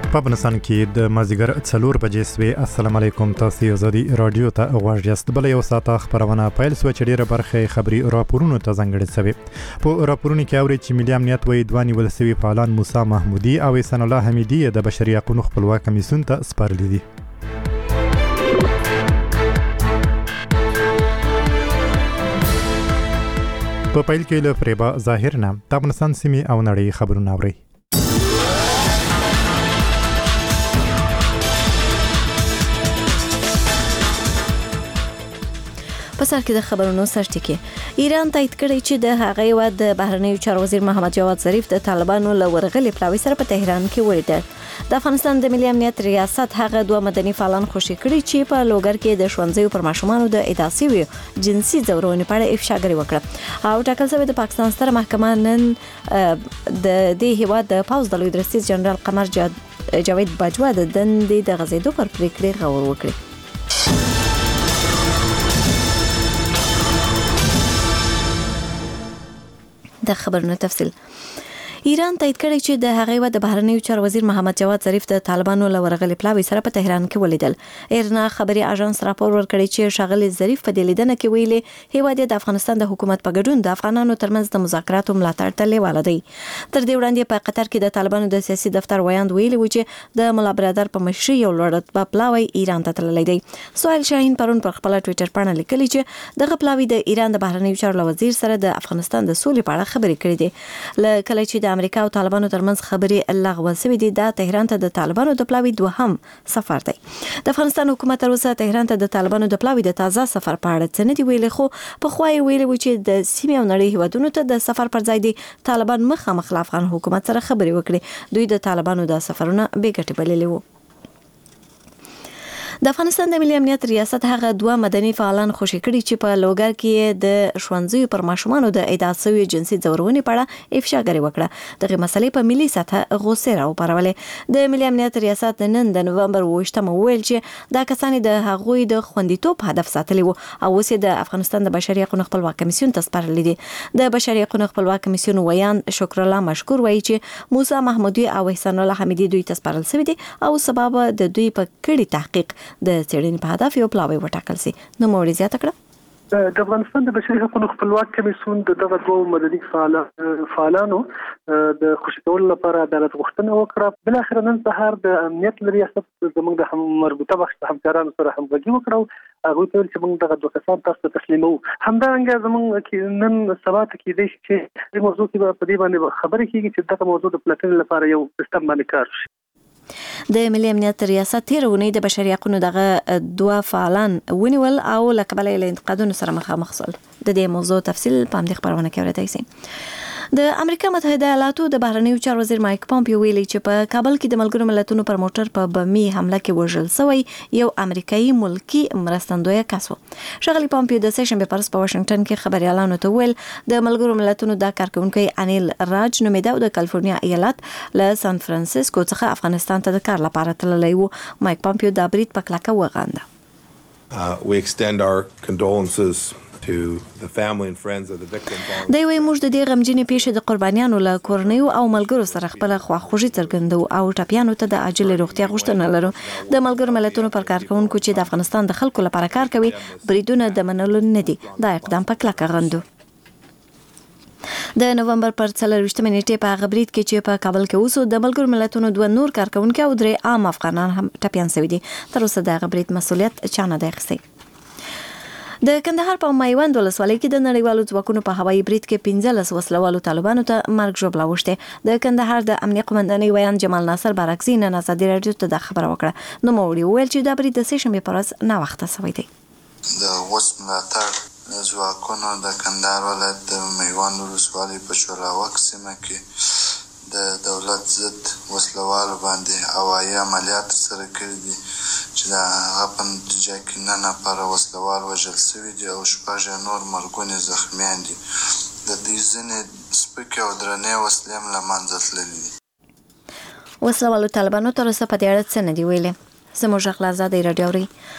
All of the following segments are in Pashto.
په افغانستان کې د مازیګر 4 بجې سوي. السلام علیکم، تاسو آزادي رادیو ته غواړئ یاست. بل یو ساعت خبرونه پیل سو چې ډیره برخه خبري راپورونو ته ځانګړې شوی. په راپورونو کې اوري چې ملي امنیت وایي دواني ولسوي فعالان موسی محمودي او احسان الله حمیدي د بشري حقوقو خپلواک کمیسیون ته سپارلي دي. په پیل کې له فریبا ظاهر نه د افغانستان سیمې او نړۍ خبرونه اوري. په سر کې د خبرونو سرټکی ایران تایید کړی چې د هغې د بهرنیو چارو وزیر محمد جواد ظریف د طالبانو له ورغلې پلاوي سره په تهران کې ولیدل. د افغانستان د ملي امنیت ریاست هغه دوه مدني فعالان خوشي کړي چې په لوګر کې د ښوونځیو پر ماشومانو د ادعا شویو جنسي ځورونې په اړه افشاګري وکړه او ټاکل شوی د پاکستان ستره محکمه نن د دې هیواد د پوځ د لوی درستیز جنرال قمر جاوید باجوا د دندې د غزیدو پر پریکړې غور وکړي. د خبرونو تفصیل. ایران تایید کړی چې د هغې د بهرنیو چارو وزیر محمد جواد ظریف د طالبانو له ورغلې پلاوي سره په تهران کې ولیدل. ایرنا خبري اژانس راپور ورکړی چې شاغلي ظریف په دې لیدنه کې ویلي هیواد د افغانستان د حکومت په ګډون د افغانانو ترمنځ د مذاکراتو ملاتړ ته لیواله دی. تر دې وړاندې په قطر کې د طالبانو د سیاسي دفتر ویاند ویلي و چې د مولا برادر په مشرۍ یو لوړ رتبه پلاوی ایران ته تللی دی. سهیل شاهین پرون پر خپل ټوئیټر باندې لیکلی چې دغه پلاوی د ایران د بهرنیو چارو وزیر سره د افغانستان د سولې په اړه خبرې کړې دي. کله چې د امریکا او طالبانو ترمنځ خبرې لغوه شوې دي، د تهران ته د طالبانو د پلاوی دوهم سفر دی. د افغانستان حکومت تر اوسه تهران ته د طالبانو د پلاوی د تازه سفر په اړه څه نه دی ویلي، خو په خو یې ویلي و چې د سیمې او نړۍ هیوادونو ته د سفر پر ځای دی طالبان مخامخ له افغان حکومت سره خبرې وکړي. دوی د طالبانو د سفرونه بې ګټې بللي وو. د افغانستان د ملي امنیت ریاست هغه دوه مدني فعالان خوشي کړي چې په لوګر کې د ښوونځیو پر ماشومانو د ادعا شویو جنسي ځورونې په اړه افشاګري وکړه. دغه مسلې په ملي سطح غوسه راوپارولې. د ملي امنیت ریاست نن د نومبر 28 ویل چې دا کسان د هغوی د خوندیتوب هدف ساتلی وو او اوس د افغانستان د بشري حقوقو خپلواک کمیسیون ته سپارلي دي. د بشري حقوقو خپلواک کمیسیون ویان شکر الله مشکور وایي چې موسی محمودي او احسان الله حمیدي دوی ته سپارل شوی دي او سبب د دوی په کړي تحقیق د څېړنې په هدف یو پلاوی وټاکل شي. نو موري زیاته کړه د افغانستان د بشري حقوقو خپلواک کمیسیون دغه دوه مدني فعالانو د خوشي کولو لپاره عدالت غوښتنه وکړه. بل اخر نن سهار د امنیت ریاست زموږ د مربوطه بخش همکارانو سره همغږي وکړو. هغه ته چې موږ دغه دوه کسان تاسو ته تسلیمو. همدارنګه زموږ نن سبا ته کې د شي د موضوع په دې باندې خبرې کیږي چې دغه موضوع د پلاتین لپاره یو سیستم باندې کار شي. د ملي امنیت ریاست تیرونی د بشري حقوقو دغه دوه فعالان ونیول او لکبلې له انتقادونو سره مخامخ شول. د دې موضوع تفصیل په همدې خبرونه کې اورئ شئ. د امریکا متحده ایالاتو د بهرنیو چارو وزیر مایک پامپیو ویلي چې په کابل کې د ملګرو ملتونو پر موټر په بمي حمله کې وژل شوی یو امریکایي ملکی مرستندوی کس و. ښاغلي پامپیو د سه شنبه پر ورځ په واشنگټن کې خبريالانو ته ویل د ملګرو ملتونو د کارکونکو انیل راج نومیده او د کالیفورنیا ایالت له سان فرانسیسکو څخه افغانستان ته د کار لپاره تللی و. مایک پامپیو د برید په کلکه وغانده. We extend our condolences to the family and friends of the victims. دوی وایي موږ د دې غمجنې پیښې د قربانیانو له کورنیو او ملګرو سره خپل خواخوږي څرګندوو او ټپیانو ته د عاجل روغتیا غوښتنه لرو. د ملګرو ملتونو پر کارکونکو چې د افغانستان د خلکو لپاره کار کوي بریدونه د منلو نه دي. دا اقدام په کلکه غندو. د نومبر پر 24 نیټې په هغه برید کې چې په کابل کې اوسو د ملګرو ملتونو دوه نور کارکونکو او درې عام افغانان هم ټپیان شوي دي. تر اوسه د هغه برید مسؤلیت چا نه دی اخیستی. د کندهار په میوند ولسوالۍ کې د نړیوالو ځواکونو په هوایي برید کې 15 وسلوالو طالبانو ته مرګ ژوبله وشته. د کندهار د امنیه قومندانۍ ویان جمال ناصر بارکزي نن ازادي راډیو ته د خبره وکړه. نو موري ویل چې دا برید د سه شنبه پر ورځ نه وخته شوی دی. د وس ملاتړ ځواکونو د کندهار ولایت د میوند ولسوالۍ په شوراوک سیمه کې د دولت ضد وسلوالو باندې هوایي عملیات سره کړي دي چې د هغه په نتیجه کې 9 نفره وسلوال وژل شوي دي او 6 نور مرګونې زخمیان دي. د دې ځینې سپکې او درنې وسلې هم له منځه تللي دي. وسلوالو طالبانو تر اوسه په دې اړه څه نه دي ویلي. زموږ غږ له ازادۍ راډیو اوري.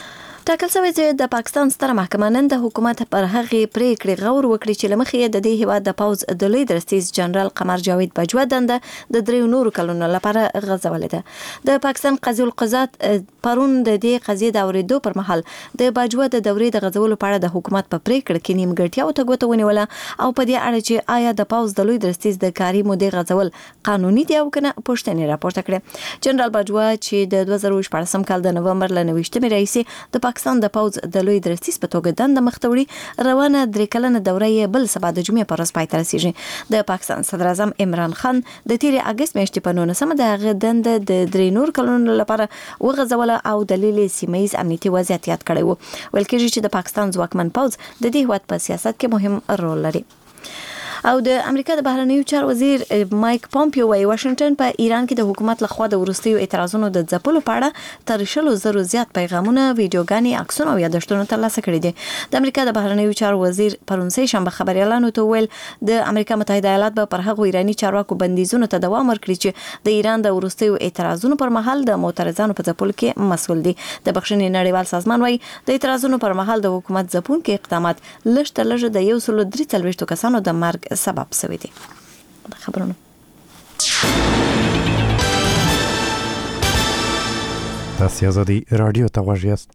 ټاکل شوی چې د پاکستان ستره محکمه نن د حکومت پر هغې پریکړې غور وکړي چې له مخې د دې هیواد د پوځ د لوی درستیز جنرال قمر جاوید بجوا دنده د 3 نورو کلونو لپاره غځولې ده. د پاکستان قضیه القضات پرون د دې قضیې د اورېدو پر مهال د بجوا د دورې د غځولو په اړه د حکومت په پریکړه کې نیمګړتیاو ته ګوته ونیوله او په دې اړه چې آیا د پوځ د لوی درستیز د کاري مودې غځول قانوني دی او کنه پوښتنې راپورته کړې. جنرال بجوا چې د 2014 کال د نومبر ل 29 رئیس د پاکستان د پوځ د لوی درستیز په توګه دنده مخته وړي، روانه 3 کلنه دوره یې بل سبا د جمعې پر ورځ پای ته رسیږي. د پاکستان صدر اعظم عمران خان د تیر اگست میاشتې په 19 د هغه دنده د 3 نور کلونو لپاره وغځوله او دلیل سیمه‌ییز امنیتي وضعیت یاد کړی و. ویل کېږي چې د پاکستان ځواکمن پوځ د دې هیواد په سیاست کې مهم رول لري. او د امریکا د بهرنیو چارو وزیر مایک پومپیو وايي واشنگټن په ایران کې د حکومت لخوا د ورستیو اعتراضونو د ځپلو په اړه تر 100,000 زیات پیغامونه، ویډیوګانې، عکسونه او یادښتونه ترلاسه کړي دي. د امریکا د بهرنیو چارو وزیر پرون سه شنبه خبريالانو ته ویل د امریکا متحده ایالات به پر هغه ایرانی چارواکو بندیزونو ته دوام ورکړي چې د ایران د ورستیو اعتراضونو پر مهال د معترضانو په ځپلو کې مسؤل دي. د بخښنې نړیوال سازمان وايي د اعتراضونو پر مهال د حکومت ځپونکو اقدامات لږ تر لږه د 143 کسانو د مرګ سبب شوی دی. خبرونه تاسو آزادي رادیو ته غوږ یاست.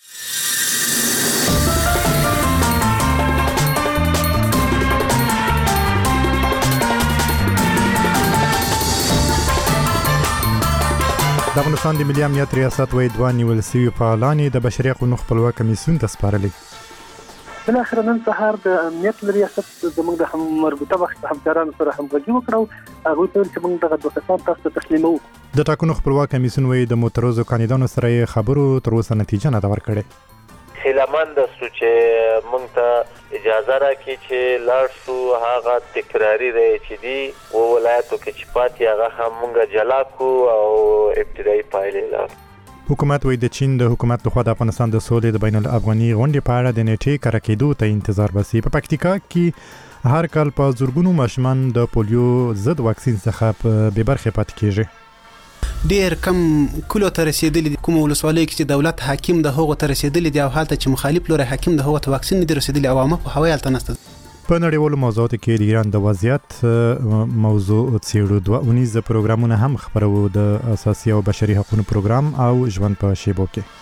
د افغانستان د ملي امنیت ریاست وايي دوه نیول شوي فعالان د بشري حقوقو خپلواک کمیسیون ته سپارلي. بل اخر نن سهار د امنیت ریاست زموږ د مربوطه وخت همکارانو سره همغږي وکړو. هغه ته چې موږ دغه دوه کسان تاسو ته تسلیمو. د ټاکنو خپلواک کمیسیون وايي د معترضو کاندیدانو سره خبرو تر اوسه نتیجه نه ورکړې. هیلمن د سوچ موږ ته اجازه راکړي چې لاړ شو هغه تکراری دی چې دی او ولایتو کې چې پاتې هغه هم موږ جلا کو او ابتدایي پایلې لا. حکومت وایي د چین د حکومت لخوا د افغانستان د سولې د بین الافغاني غونډې په اړه د نیټې کره کېدو ته انتظار باسي. په پکتیکا کې هر کال په زورګونو ماشومان د پولیو ضد واکسین څخه په بې برخې پاتې کېږي. ډیر کم کلو ته رسیدلی کوم ولسوالۍ کې چې دولت حاکم د هغو ته رسیدلی دی او حالت چې مخالف لوري حاکم د هغو ته واکسین نه رسیدلی عوامه په هوایل تنسته. په نړیوالو موضوعاتو کې د ایران د وضعیت موضوع څېړو. 2 پروګرامونه هم خبرو د اساسي او بشري حقوقو پروګرام او ژوند په شیبو کې.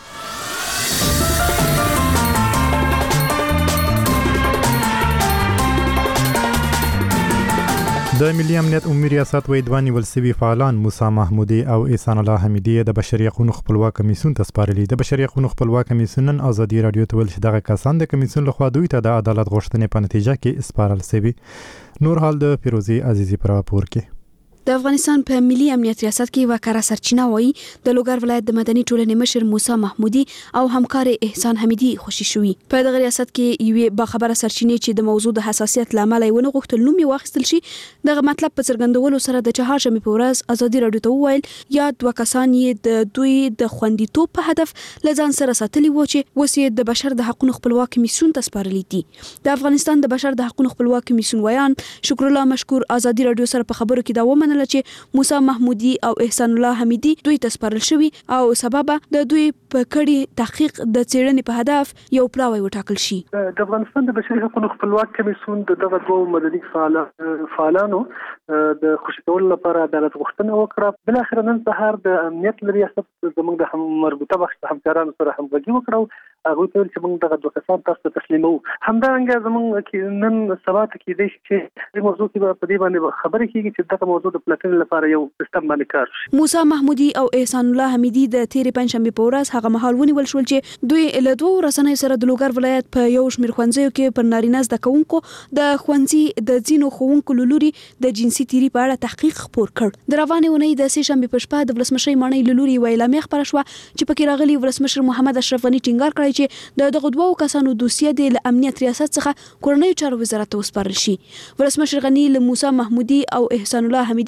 د ملي امنیت عمومي ریاست وايي دوه نیول شوي فعالان موسی محمودي او احسان الله حمیدي د بشري حقوقو خپلواک کمیسیون ته سپارلي. د بشري حقوقو خپلواک کمیسیون نن آزادي رادیو ته ویل چې دغه کسان د کمیسیون لخوا دوی ته د عدالت غوښتنې په نتیجه کې سپارل شوي. نور حال د فیروزي عزیزي پر راپور کې. د افغانستان په ملي امنیت ریاست کې وکړه سرچینه وایي د لوګر ولایت د مدني ټولنې مشر موسی محمودي او همکار احسان حمیدي خوشي شوي. په دغه ریاست کې یوې باخبره سرچینې چې د موضوع د حساسیت لامل یې ونه غوښتل نوم یې واخیستل شي، دغه مطلب په څرګندولو سره د چهارشنبې په ورځ ازادي رادیو ته وویل یا دوه کسان یې د دوی د خوندیتوب په هدف له ځان سره ساتلي وو چې اوس یې د بشر د حقوقو خپلواک کمیسیون ته سپارلي دي. د افغانستان د بشر د حقوقو خپلواک کمیسیون ویان شکر الله مشکور ازادي رادیو سره په خبرو کې دا ومنله چې موسی محمودي او احسان الله حمیدي دوی ته سپارل شوي او سبب د دوی په کړي تحقیق د څېړنې په هدف یو پلاوی وټاکل شي. د افغانستان د بشري حقوقو خپلواک کمیسیون دغه دوه مدني فعالانو د خوشي کولو لپاره عدالت غوښتنه وکړه. بل اخر نن سهار د امنیت ریاست زموږ د مربوطه وخت همکارانو سره همغږي وکړو. هغه ته چې موږ دغه دوه کسان تاسو ته تسلیمو. همدارنګه زموږ کې نن سبا ته کې د چې موضوع کې په دې باندې خبرې کیږي چې دغه موضوع د پلاتین لپاره یو سیستم باندې کار شي. موسی محمودي او احسان الله حمیدي د تیرې پنځشنبه په ورځ هغه مهال ونیول شول چې دوی له دوه رسنیو سره د لوګر ولایت په یو شمېر ښوونځیو کې پر نارینه زده کوونکو د ښوونځي د ځینو ښوونکو لوري د جنسي تیري په اړه تحقیق خپور کړ. د روانې اونۍ د سه شنبه په شپه د ولسمشر ماڼۍ لوري ویلامه خبره شو چې پکې راغلي ولسمشر محمد اشرف غنی ټینګار کړی چې دغه دوه کسانو دوسیه د امنیت ریاست څخه کورنۍ چارو وزارت ته وسپارل شي. ولسمشر غنی له موسی محمودي او احسان الله حمیدي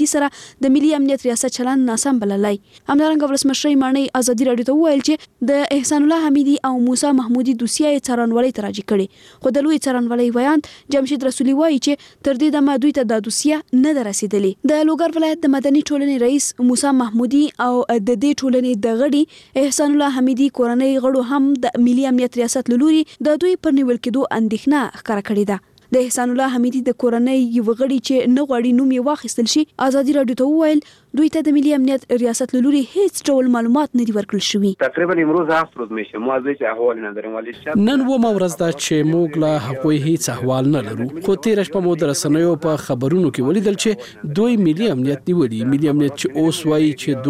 حمیدي سره د ملي امنیت ریاست چلند ناسم بللای. همدارنګه ولسمشر مانی ازادي رادیو ته وویل چې د احسان الله حمیدي او موسی محمودي دوسیه څارنوالۍ ته راجع کړي، خو د لوی څارنوالۍ ویاند جمشید رسولي وایي چې تر دې دمه دوی ته د دوسیه نه ده رسیدلې. د لوګر ولایت د مدني ټولنې رئیس موسی محمودي او د دې ټولنې د غړي احسان الله حمیدي کورنۍ غړو هم د ملي امنیت ریاست لوري د دوی پر نیول کېدو اندېښنه ښکاره کړې ده. د احسان الله حمیدي د کورنۍ یو غړي چې نه غواړي نوم یې واخیستل شي ازادي رادیو ته وویل دوی ته د ملي امنیت ریاست لوري هیڅ ډول معلومات نه دي ورکړل شوي. تقریبا امروز 7 روز میشه ما از هیچ احوال نداریم ولی نن و ما ورځ دا چې موږ لا هغوی هیڅ احوال نه لرو، خو تیر شپه مو د رسنیو په خبرونو کې ولیدل چې دوی ملي امنیت نیولي. ملي امنیت چې اوس وایي چې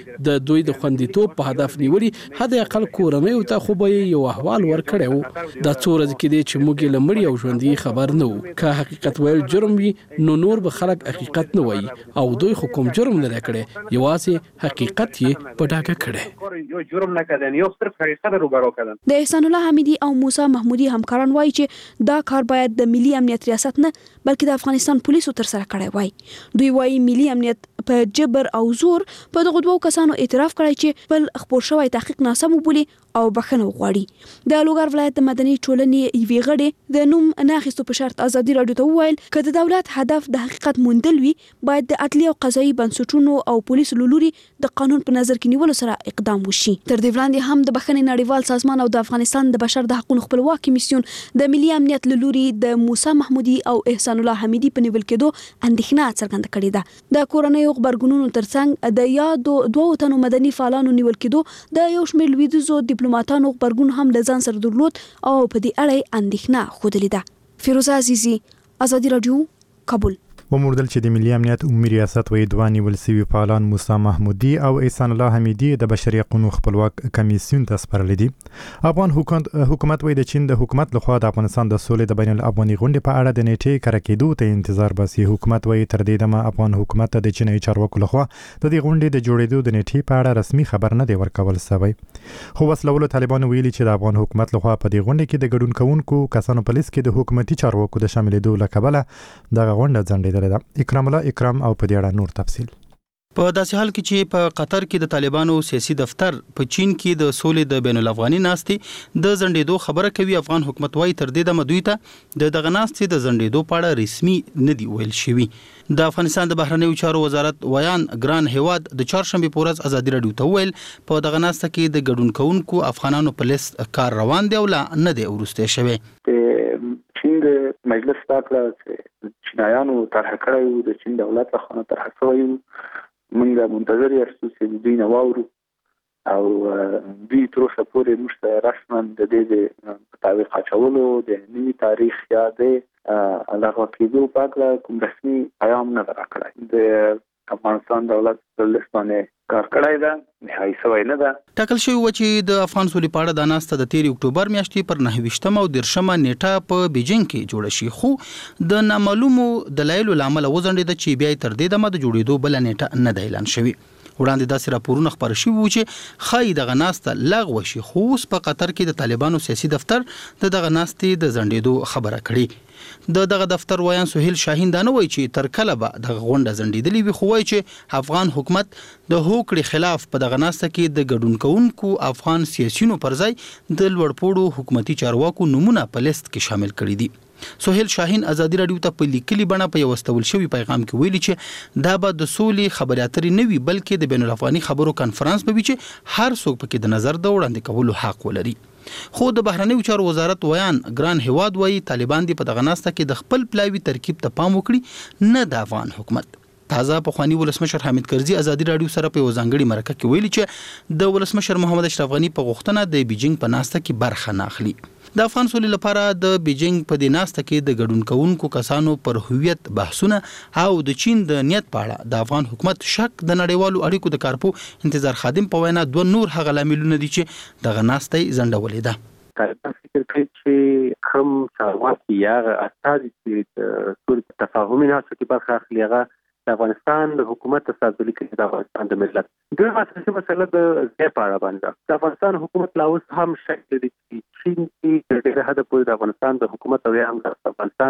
دوی د خوندیتوب په هدف نیولي، حد اقل کورنۍ ته خو به یو احوال ورکړی وو. دا څو ورځې کې دی چې موږ له مړي او ژوندي خبر نه وو. که حقیقت ویل جرم وي نو نور به خلک حقیقت نه وایي او دوی خو کوم جرم نه کړی، یوازې حقیقت یې په ډاګه کړی. یو جرم نه کړی، یو صرف حقیقت روبرو کړی. د احسان الله حمیدي او موسی محمودي همکاران وایي چې دا کار باید د ملي امنیت ریاست نه بلکې د افغانستان پولیسو تر سره کړی وای. دوی وایي ملي امنیت په جبر او زور په دغه دوو کسانو اعتراف کړی چې بل خبر شوی تحقیق ناسم وبولي او بخښنه وغواړي. د لوګر ولایت د مدني ټولنې یوې غړي د نوم نه اخیستو په شرط ازادي رادیو ته وویل که د دولت هدف د حقیقت موندل وي باید د عدلي او قضایي بنسټونو او پولیسو لوري د قانون په نظر کې نیولو سره اقدام وشي. تر دې وړاندې هم د بخښنې نړیوال سازمان او د افغانستان د بشر د حقوقو خپلواک کمیسیون د ملي امنیت لوري د موسی محمودي او احسان الله حمیدي په نیول کېدو اندېښنه څرګنده کړې ده. د کورنۍ خبرګونونو ترڅنګ د یادو دوه تنو مدني فعالانو نیول کېدو د یو شمېر لویدیځو ډیپلوماټانو خبرګون هم له ځان سره درلود او په دې اړه اندېښنه ښودلې ده. فیروزه عزیزي، ازادي رادیو، کابل. وموردل چې د ملي امنیت عمومي ریاست وایي دوه نیول سوي فعالان موسی محمودي او احسان الله حمیدي د بشري حقوقو خپلواک کمیسیون ته سپارلي دي. افغان حکومت وایي د چین د حکومت لخوا د افغانستان د سولې د بین الافغاني غونډې په اړه د نیټې کره کېدو ته انتظار باسي. حکومت وایي تر دې دمه افغان حکومت د چینایي چارواکو لخوا د دې غونډې د جوړېدو د نیټې په اړه رسمي خبر نه دی ورکول شوی. خو وسلوالو طالبانو ویلي چې د افغان حکومت لخوا په دې غونډې کې د ګډون کوونکو کسانو په لیست کې د حکومتي چارواکو د شاملېدو له کبله دغه غونډه ځنډېدلې ده. اکرام او په دې اړه نور تفصیل. په داسې حال کې چې په قطر کې د طالبانو سیاسي دفتر په چین کې د سولې د بین الافغاني ناستې د ځنډېدو خبره کوي. افغان حکومت وايي تر دې دمه دوی ته د دغه ناستې د ځنډېدو په اړه رسمي نه دی ویل شوی. د افغانستان د بهرنیو چارو وزارت ویان ګران هیواد د چهارشنبه په ورځ ازادي رادیو ته ویل په دغه ناسته کې د ګډون کوونکو افغانانو په لیست کار روان دی او لا نه دی ورسته شوی. چین د مجلس تاکله چې چینایانو طرح کړی د چین دولت لخوا طرح شوی موږ منتظر یاستو چې دوی نه واورو او دوی تر اوسه پورې موږ رسما د دې په تعویق اچولو د نوي تاریخ یا د علاوه کېدو په اړه کوم رسمي پیغام نه راکړی. د افغانستان دولت د لسمانه کار کړی دا نهایي سوی نه ده. ټاکل شوی و چې د افغان سولې په اړه د ناسته د 13 اکتوبر میاشتې پر 29 او 30 نیټه په بیجینګ کې جوړه شي، خو د نامعلومو دلایلو لامل وځنډېده چې بیا تر دې دمه د جوړېدو بل نیټه نه ده اعلان شوی. وړاندې داسې راپورونه خبر شوي وو چې خای دغه ناسته لغوه شي، خو اوس په قطر کې د طالبانو سیاسي دفتر د دغه ناستې د ځنډېدو خبره کړې. دغه دفتر ویان سهیل شاهین دا نه وایي چې تر کله به دغه غونډه ځنډېدلې وي، خو وایي چې افغان حکومت د هوکړې خلاف په دغه ناسته کې د ګډون کوونکو افغان سیاسيونو پر ځای د لوړپوړو حکومتي چارواکو نومونه په لیست کې شامل کړي دي. سهیل شاهین ازادي رادیو ته په لیکلي بڼه په یو استول شوی پیغام کې ویلي چې دا به د سولې خبرې اترې نه وي بلکې د بین الافغاني خبرو کانفرنس به وي چې هر څوک پکې د نظر د وړاندې کولو حق ولري. خو د بهرنیو چارو وزارت ویان ګران هیواد وایي طالبان دی په دغه ناسته کې د خپل پلاوي ترکیب ته پام وکړي نه د افغان حکومت. تازه پخوانی ولسمشر حامد کرزي ازادي رادیو سره په ځانګړي مرکه کې ویلي چې د ولسمشر محمد اشرف غنی په غوښتنه د بیجینګ په ناسته کې برخه نه اخلي. د افغان سولې لپاره د بیجینګ په دې ناسته کې د ګډون کوونکو کسانو پر هویت بحثونه او د چین د نیت په اړه د افغان حکومت شک د نړیوالو اړیکو د کارپو انتظار خادم په وینا دوه نور هغه لاملونه دي چې دغه ناسته ځنډولې ده. طالبان فکر کوي چې کوم چارواکي یا استازي چې د تفاهمي ناسته کې برخه اخلي هغه د افغانستان د حکومت استازولي کوي د افغانستان د ملت. دوی اساسي مسله د ځای په اړه باندې د افغانستان حکومت لا اوس هم شک لري چې چین کې د ډېر حد پورې د افغانستان د حکومت او هم د افغانستان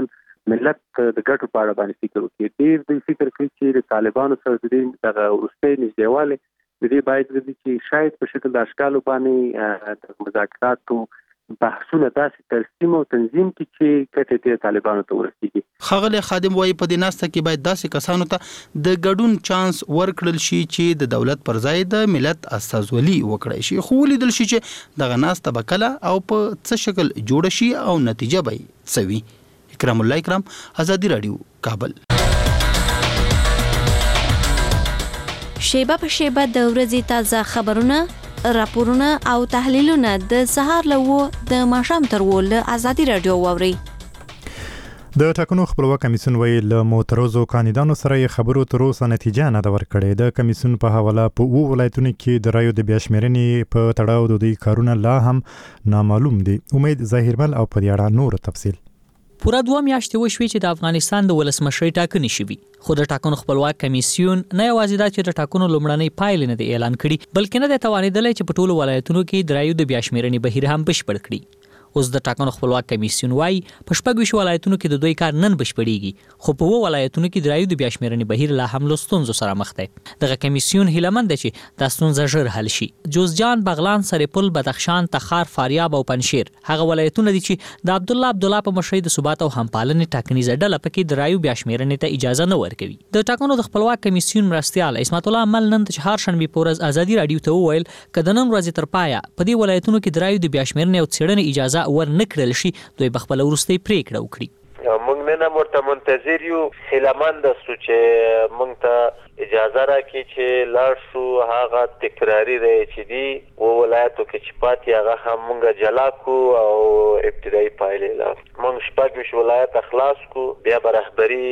ملت د ګټو په اړه باندې فکر وکړي. ډېر د فکر کوي چې د طالبانو سره د دغه وروستۍ نږدېوالی د دې باید چې شاید په شکل د اشکالو باندې د مذاکراتو بحثونه داسې ترسیم او تنظیم کی چې کته طالبانو ته ورسیږي. ښاغلی خادم وایي په دې ناسته کې باید داسې کسانو ته د ګډون چانس ورکړل شي چې د دولت پر ځای د ملت استازولي وکړي شي، خو ولیدل شي چې دغه ناسته به کله او په څه شکل جوړ شي او نتیجه به څه وي. اکرام الله اکرام، آزادی رادیو، کابل. شیبه په شیبه د ورځې تازه خبرونه، راپورونه او تحلیلونه د سهار له د ماښام تر له آزادی رادیو واوري. د ټاکنو خپلواک کمیسیون ویلي له معترضو کاندیدانو سره یې خبرو تر اوسه نتیجه نه ده ورکړې. د کمیسیون په حواله په 2 ولایتونو کې د رایو د بیاشمېرنې په تړاو د دوی کارونه لا هم نامعلوم دي. امید ظاهرمل او په دې اړه نور تفصیل. پوره 2 میاشتې وشوې چې د افغانستان د ولسمشرۍ ټاکنې شوي، خو د ټاکنو خپلواک کمیسیون نه یوازې دا چې د ټاکنو لومړنۍ پایلې نه دی اعلان کړي، بلکې نه دی توانېدلی چې په ټولو ولایتونو کې د رایو د بیاشمېرنې بهیر هم بشپړ کړي. اوس د ټاکنو خپلواک کمیسیون وایي په 26 ولایتونو کې د دوی کار نن بشپړېږي، خو په 2 ولایتونو کې د رایو د بیاشمېرنې بهیر لا هم له ستونزو سره مخ دی. دغه کمیسیون هیلهمند دی چې دا ستونزه ژر حل شي. جوزجان، بغلان، سرپل، بدخشان، تخار، فاریاب او پنجشیر هغه ولایتونه دي چې د عبدالله په مشرۍ د ثبات او همپالنې ټاکنیزه ډله پکې د رایو بیاشمېرنې ته اجازه نه ورکوي. د ټاکنو د خپلواک کمیسیون مرستیال عصمت الله مل نن د چهارشنبې په ورځ آزادي رادیو ته وویل که د نن ورځې تر پایه په دې ولایتونو کې د رایو د بیاشمېرنې او څېړنې اجازه ورنه کړل شي، دوی به خپله وروستۍ پرېکړه وکړي. موږ نن ورته منتظر یو، هیلهمند یو چې موږ ته اجازه راکړي چې لاړ شو هغه تکراري رایې چې دي و ولایتو کې چې پاتې هغه هم موږ جلا کو او ابتدایي پایلې اعلان. موږ 26 ولایت خلاص کو، بیا به رهبري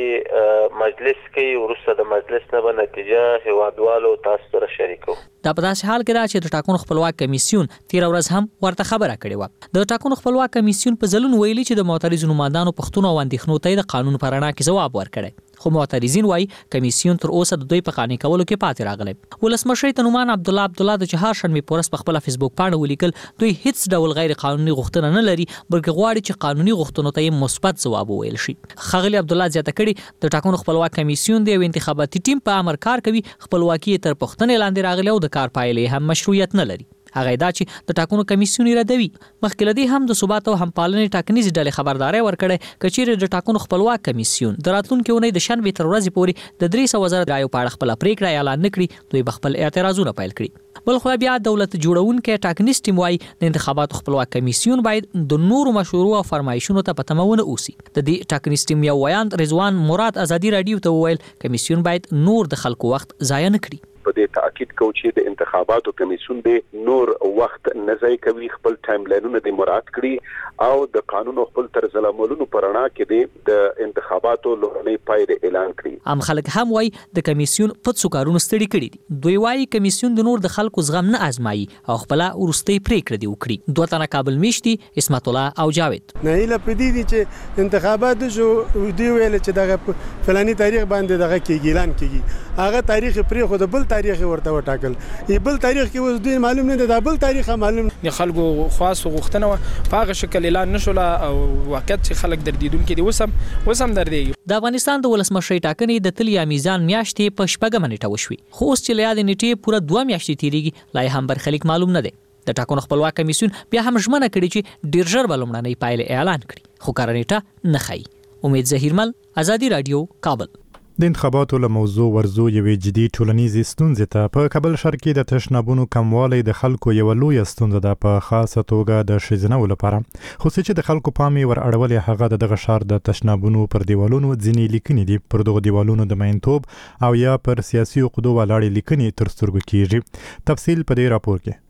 مجلس کوي، وروسته د مجلس نه به نتیجه هیوادوالو تاسو سره شریکو. دا په داسې حال کې ده چې د ټاکنو خپلواک کمیسیون تېره ورځ هم ورته خبره کړې وه. د ټاکنو خپلواک کمیسیون په ځلونو ویلي چې د معترضو نمایندانو پوښتنو او اندېښنو ته یې د قانون په رڼا کې ځواب ورکړی، خو معترضین وایي کمیسیون تر اوسه د دوی په قانع کولو کې پاتې راغلی. ولسمشرۍ ته نومان عبدالله د چهارشنبې په ورځ په خپله فیسبوک پاڼه ولیکل دوی هیڅ ډول غیر قانوني غوښتنه نه لري، بلکې غواړي چې قانوني غوښتنو ته یې مثبت ځواب وویل شي. ښاغلي عبدالله زیاته کړې د ټاکنو خپلواک کمیسیون د یو انتخاباتي ټیم په امر کار کوي، خپلواکي یې تر پوښتنې لاندې راغلې او د کار پایلې هم مشروعیت نه لري. هغه دا چې د ټاکنو کمیسیون ردوي. مخکې له دې هم د ثبات او همپالنې ټاکنیزې ډلې خبرداری ورکړی که چیرې د ټاکنو خپلواک کمیسیون د راتلونکې اونۍ د شنبې تر ورځې پورې د 300 زره رایو په اړه خپله پرېکړه اعلان نه کړي، دوی به خپل اعتراضونه پیل کړي. بل خو بیا دولت جوړونکی ټاکنیز ټیم وایي د انتخاباتو خپلواک کمیسیون باید د نورو مشورو او فرمایشونو ته په تمه ونه اوسي. د دې ټاکنیز ټیم یو ویاند رضوان مراد آزادي رادیو ته وویل کمیسیون باید نور د خلکو وخت ضایع نه کړي. په دې تاکید کوي چې د انتخاباتو کمیسیون د نور وخت نه ضایع کوي، خپل ټایم لاینونه د مراعات کړي او د قانون او خپل طرز العملونو پر رڼا کې د انتخاباتو لومړنۍ پایلې اعلان کړي. عام خلک هم وایي د کمیسیون په څو کارونو ستړي کړي دي. دوی وایي کمیسیون د نور د خلکو زغم نه ازمایي او خپل وروستۍ پریکړه دی وکړي. دوه تنه کابل میشتي عصمت الله او جاوید نه اله پدې دي چې انتخابات جو دی ویل چې دغه فلاني تاریخ باندې دغه کې اعلان کیږي، هغه تاریخ پرې خو د بل تاریخ ورته وټاکل، بل تاریخ کې اوس دوی معلوم نه دی، دا بل تاریخ معلوم نه. خلکو خاص غوښتنه په هغه شکل اعلان نشوله او واقعیت چې خلک دردیدونکي دي وسم دردیږي. د افغانستان د ولسمشرۍ ټاکنې د تلیا میزان میاشتې په 6 نیټه وشوي، خو اوس چې له یادې نیټې پوره 2 میاشتې تیریږي لا هم برخلیک معلوم نه دی. د ټاکنو خپلواک کمیسیون بیا هم ژمنه کړې چې ډیر ژر به لومړنۍ پایلې اعلان کړي، خو کره نیټه نه ښیي. امید ظهیرمل، آزادي رادیو، کابل. د انتخاباتو له موضوع ورزو یوې جدي ټولنیزې ستونزې ته. په کابل ښار کې د تشنابونو کموالی د خلکو یوه لویه ستونزه ده، په خاصه توګه د ښځینه‌و لپاره. خو څه چې د خلکو پام یې ور اړولی هغه د دغه ښار د تشنابونو پر دیوالونو ځینې لیکنې دي. پر دغو دیوالونو د مینتوب او یا پر سیاسي عقدو ولاړې لیکنې تر سترګو کیږي. تفصیل په دې راپور کې.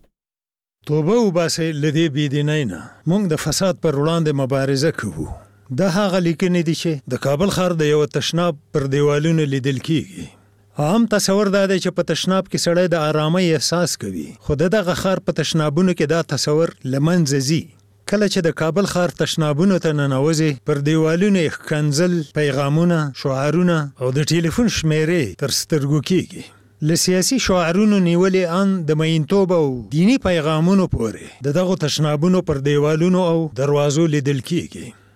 توبه وباسئ له دې بېدینۍ نه، موږ د فساد پر وړاندې مبارزه کوو. دا هغه لیکنې دي چې د کابل ښار د یو تشناب پر دیوالونو لیدل کیږي. عام تصور دا دی چې په تشناب کې سړی د آرامۍ احساس کوي، خو دغه ښار په تشنابونو کې دا تصور له منځه ځي. کله چې د کابل ښار تشنابونو ته ننوځي، پر دیوالونو یې ښکنځل، پیغامونه، شعارونه او د ټلیفون شمیرې تر سترګو کیږي. له سیاسي شعارونو نیولې ان د مینتوب او دینی پیغامونو پورې د دغو تشنابونو پر دیوالونو او دروازو لیدل کیږي.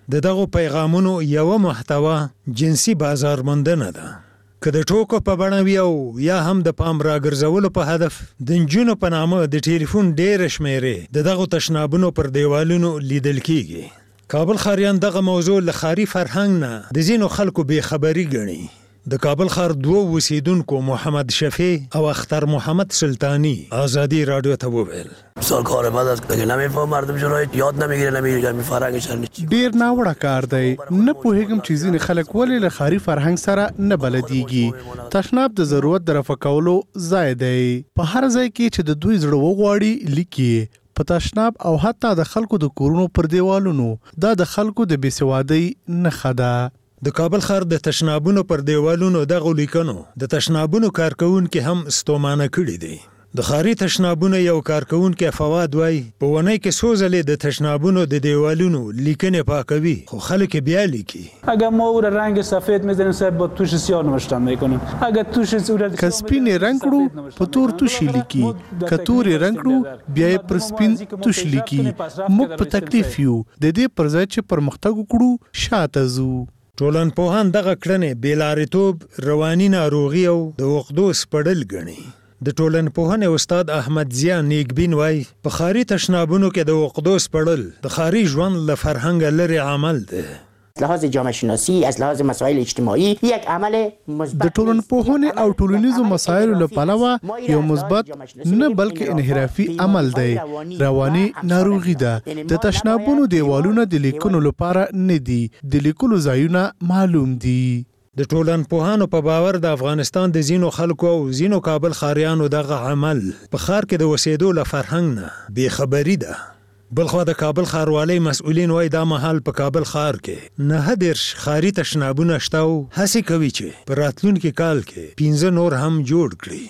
د دغو پیغامونو یو محتوا جنسي بازارموندنه ده، که د ټوکو په بڼه وي او یا هم د پام راګرځولو په هدف د نجونو په نامه د ټلیفون ډېرې شمیرې د دغو تشنابونو پر دیوالونو لیدل کیږي. کابل ښاریان دغه موضوع له ښاري فرهنګ نه د ځینو خلکو بېخبري ګڼي. د کابل ښار دوه اوسیدونکو محمد شفیع او اختر محمد سلطانی آزادی رادیو ته وویل سال کار بعد از دیگه نمیفهم مردم شرایط یاد نمیگیره نمیگیره فرهنگش ډیر ناوړه کار دی. نه پوهیږم چې ځینې خلک ولې له ښاري فرهنګ سره نه بلديږي. تشناب د ضرورت د رفع کولو ځای دی. په هر ځای کې چې د دوی زړه وغواړي لیکي په تشناب او حتی د خلکو د کورونو پر دیوالونو. دا د خلکو د بېسوادۍ نښه ده. د کابل ښار د تشنابونو پر دیوالونو دغو لیکنو د تشنابونو کارکونکي هم ستومانه کړي دي. د ښاري تشنابونو یو کارکونکي فواد وایي په اونۍ کې څو ځلې د تشنابونو د دیوالونو لیکنې پاکوي خو خلک بیا لیکي. اگر ما او رنگ سفید می‌زنیم صاحب با توش سیاه نوشته می‌کنیم. اگر توش که سپین رنگ کړو په تور توش لیکي، که تور رنگ کړو بیا پر سپین توش لیکي. موږ په تکلیف یو د دې پر ځای چې پرمختګ وکړو شاته ځو. ټولنپوهان دغه کړنې بېلارېتوب، رواني ناروغي او د عقدو سپړل ګڼي. د ټولنپوهنې استاد احمد ضیا نیکبین وایي په ښاري تشنابونو کې د عقدو سپړل د ښاري ژوند له فرهنګه لرې عمل دی. از لحاظ جامعه شناسی، از لحاظ مسائل اجتماعی یک عمل مثبت. د ټولنپوهنې او ټولنیزو مسایلو له پلوه یو مثبت نه بلکې انحرافي عمل دی. رواني ناروغي ده. د تشنابونو دیوالونه د لیکلو لپاره نه دي، د لیکلو ځایونه معلوم دي. د ټولنپوهانو په باور د افغانستان د ځینو خلکو او ځینو کابل ښاریانو دغه عمل په ښار کې د اوسېدو له فرهنګ نه بېخبري ده. بلخوا د کابل ښاروالۍ مسؤلین وایي دا مهال په کابل ښار کې 9 ښاري تشنابونه شته او هڅې کوي چې په راتلونکي کال کې 15 نور هم جوړ کړي.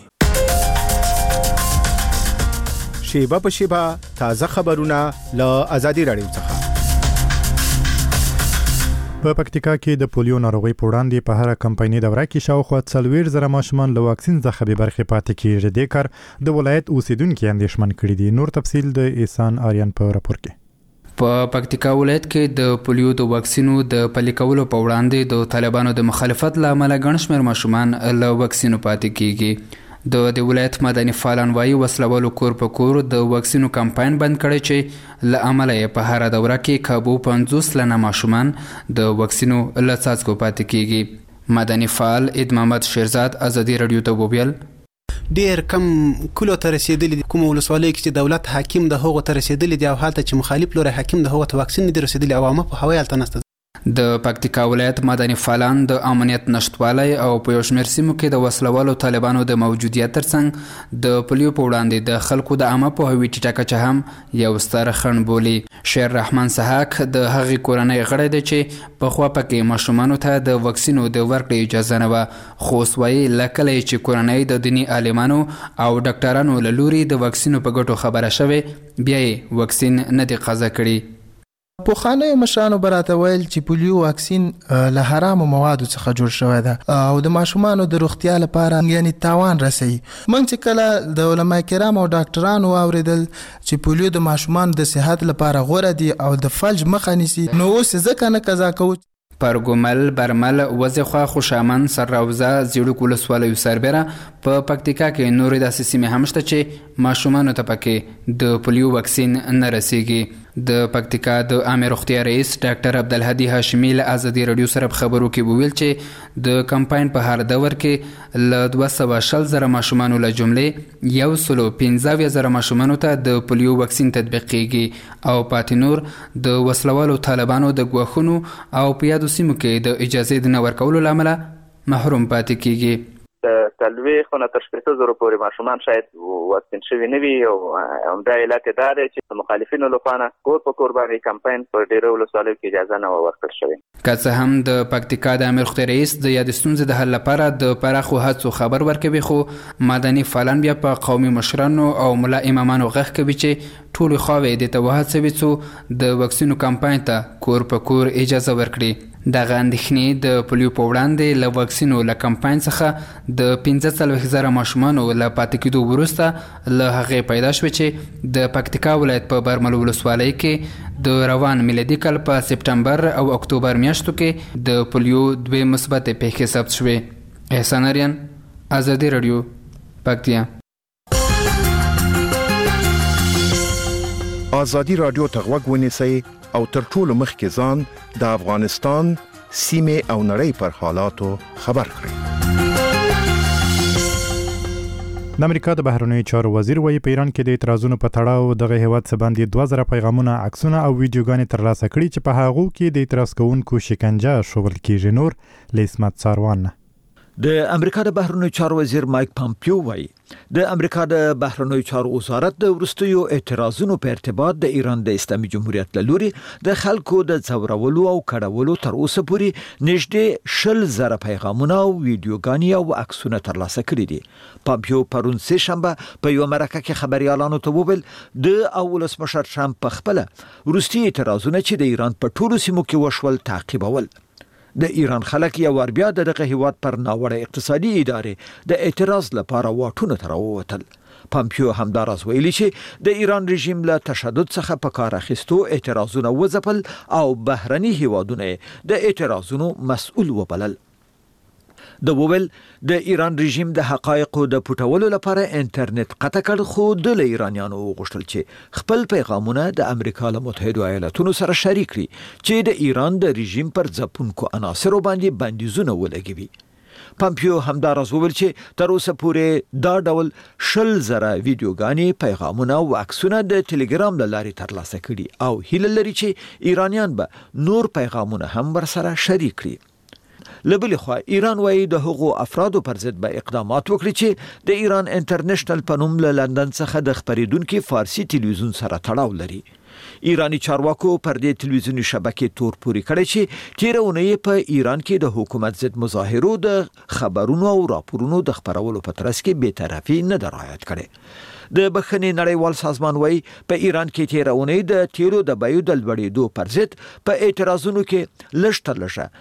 شیبه په شیبه تازه خبرونه له آزادي رادیو څخه. په پکتیکا کې د پولیو ناروغي په وړاندې په هر کمپایني دوره کې شاوخوا 40,000 ماشومان له واکسین څخه به برخه پاتې کیږي. د کار د ولایت اوسیدونکو اندېښمن کړي دي. نور تفصیل د احسان آریان په راپور کې. په پکتیکا ولایت کې د پولیو د واکسینو د پلي کولو په وړاندې د طالبانو د مخالفت له امله ګڼ شمېر ماشومان له واکسینو پاتې کیږي. د ولایت مدني فعالان وایي وسلوالو کور په کور د واکسینو کمپاین بند کړی چې له امله یې په هره دوره کې کابو 50 سلنه ماشومان د واکسینو له څاڅکو پاتې کیږي. مدني فعال عید محمد شیرزاد آزادي رادیو ته وویل ډیر کم کلو ته رسیدلی کوم ولسوالۍ کې چې دولت حاکم د هغو ته رسیدلی دی او حالت چې مخالف لوري حاکم د هغو ته واکسین نه دی رسیدلی عوامه په هوایي التنسته. د پکتیکا ولایت مدني فعالان د امنیت نشټوالی او په یو شمېر سیمو کې د وسلوالو طالبانو د موجودیت ترڅنګ د پولیو په وړاندې د خلکو د عامه پوهاوي ټیټه کچه هم یو ستر خنډ بولي. شیر رحمان سحاک د هغې کورنۍ غړی دی چې پخوا پکې ماشومانو ته د واکسینو د ورکړې اجازه نه وه، خو اوس وایي له کله چې کورنۍ د دیني عالمانو او ډاکټرانو له لوري د واکسینو په ګټو خبره شوې بیا یې واکسین نه دی قضا کړي. پوخانه مشرانو براته ویل چې پولیو واکسین له حرامو موادو څخه جوړ شوی ده او د ماشومانو د روغتیا لپاره یعنی تاوان رسوي. موږ چې کله د علما کرام او ډاکټرانو اوریدل چې پولیو د ماشومانو د صحت لپاره غوره دي او د فلج مخه نیسي نو اوس ځکه نه قضا کوو. پرګومل، برمل، وزخوا، خوشامن، سرراوزه، زیړوک ولسوالیو سربیره په پکتیکا کې نورې داسې سیمې هم شته چې ماشومانو ته پکې د پولیو واکسین نه رسیږي. د پکتیکا د عامه روغتیا رئیس ډاکټر عبدالهادي هاشمي له آزادي رادیو سره په خبرو کې وویل چې د کمپاین په هر دور کې له 240,000 ماشومانو له جملې 115,000 ماشومانو ته د پولیو واکسین تطبیق کیږي او پاتې نور د وسلوالو طالبانو د ګواښونو او په یادو سیمو کې د اجازې د نه ورکولو له امله محروم پاتې کیږي. څلوېښت نه تر 15,000 پورې ماشومان شاید واکسین شوي نه وي او همدا علت دا دی چې د مخالفینو لخوا کور په کور باندې کمپاین په ډېرو ولسوالیو کې اجازه نه ورکړل شوې. که څه هم د پکتیکا د عامه روغتیا رئیس د یادې ستونزې د حل لپاره د پراخو هڅو خبر ورکوي، خو مدني فعالان بیا په قومي مشرانو او ملا امامانو غږ کوي چې ټولې خواوې دې ته وهڅوي څو د واکسینو کمپاین ته کور په کور اجازه ورکړي. دغه اندېښنې د پولیو په وړاندې له واکسینو له کمپاین څخه د 15,000 ماشومانو له پاتې کېدو وروسته له هغې پیدا شوې چې د پکتیکا ولایت په برمل ولسوالۍ کې د روان میلادي کال په سپټمبر او اکتوبر میاشتو کې د پولیو 2 مثبت پیښې ثبت شوې. احسان اریان، ازادي رادیو، پکتیا. ازادي رادیو ته غوږ ونیسئ او تر ټولو مخکې ځان د افغانستان سیمې او نړۍ پر حالاتو خبر کړئ. د امریکا د بهرنیو چارو وزیر وایي په ایران کې د اعتراضونو په تړاو دغه هیواد څخه باندې 2000 پیغامونه، عکسونه او ویډیوګانې ترلاسه کړي چې په هغو کې د اعتراض کوونکو شکنجه شغل کیږي. نور لیسمت ساروان. د امریکا د بهرنیو چارو وزیر مایک پامپیو وایي د امریکا د بهرنیو چارو وزارت د وروستیو اعتراضونو په ارتباط د ایران د اسلامي جمهوریت له لوري د خلکو د ځورولو او کډولو تر اوسه پورې نږدې 20,000 پیغامونه او ویډیوګانې او عکسونه ترلاسه کړي دي. پامپیو پرون سه شنبه په یو مرکه کې خبريالانو ته وویل د ولسمشر ټرمپ په خپل وروستي اعتراضونه چې د ایران په ټولو سیمو کې وشول تعقیبول. د ایران خلک یو ور بیا دغه هیواد پر ناوړه اقتصادي ادارې د اعتراض لپاره واټونه تر ووتل. پامپیو همداراز ویلي چې د ایران رژیم له تشدد څخه په کار اخیستو اعتراضونه وځپل او بهرني هیوادونه د اعتراضونو مسؤل وبلل. د وویل د ایران رژیم د حقایقو د پټولو لپاره انټرنیټ قطع کړ، خو د ایرانیانو وغوښتل چې خپل پیغامونه د امریکا له متحده ایالاتونو سره شریک کړي چې د ایران د رژیم پر ځپونکو عناصرو باندې بندیزونه ولګوي. پامپیو همداراز وویل چې تر اوسه پورې دا ډول 20,000 ویډیوګانې، پیغامونه او عکسونه د ټلګرام له لارې ترلاسه کړي او هیله لري چې ایرانیان به نور پیغامونه هم ورسره شریک کړي. لبل خو ایران وایي د هغو افرادو پر ضد به اقدامات وکړي چې د ایران انټرنیشنل په نوم له لندن څخه د خبرېدونکو فارسی ټلویزیون سره تړاو لري. ایرانی چارواکو پر دې ټلویزیوني شبکې تور پوري کړی چې تیر اونۍ په ایران کې د حکومت ضد مظاهرو د خبرونو او راپورونو د خبرولو په ترڅ کې بی‌طرفي نه رعایت کړي. د بخښنې نړیوال سازمان وایي په ایران کې تیر اونۍ د تیلو د بیو د لوړېدو پر ضد په اعتراضونو کې لږ تر لږه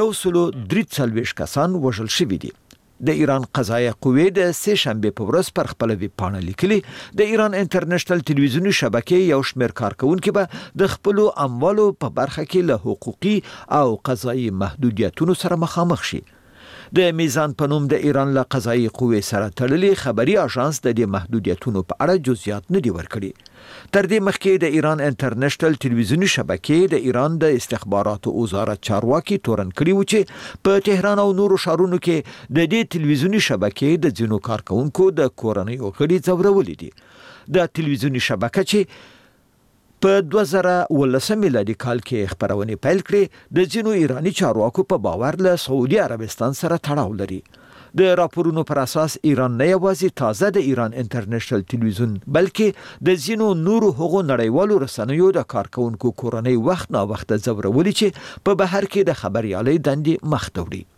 143 کسان وژل شوي دي. د ایران قضایه قوې د سه شنبه په ورځ پر خپل ویب پاڼه لیکلي د ایران انټرنیشنل ټلویزیوني شبکې یو شمېر کارکونکو به د خپل اموالو په برخه کې له حقوقي او قضایي محدودیتونو سره مخامخ شي. د میزان په نوم د ایران له قضایي قوې سره تړلې خبري اژانس د دې محدودیتونو په اړه جزئیات نه دی ورکړي. تر دې مخکې د ایران انټرنیشنل ټلویزیوني شبکې د ایران د استخباراتو وزارت چارواکي تورن کړي و چې په تهران او نورو ښارونو کې د دې ټلویزیوني شبکې د ځینو کارکونکو د کورنۍ غړي ځورولې دي. د ټلویزیوني شبکه چې په 2019 میلادي کال کې خبرونه پیل کړې د ځینو ایرانی چارواکو په باور له سعودي عربستان سره تړاو لري. د راپورونو پر اساس ایران نه یوازې تازه د ایران انټرنیشنل ټلویزیون بلکې د ځینو نورو هغو نړیوالو رسنیو د کارکونکو کورنۍ وخت نا وخت ځورولې چې په بهر کې د خبريالۍ دندې مخ ته وړي.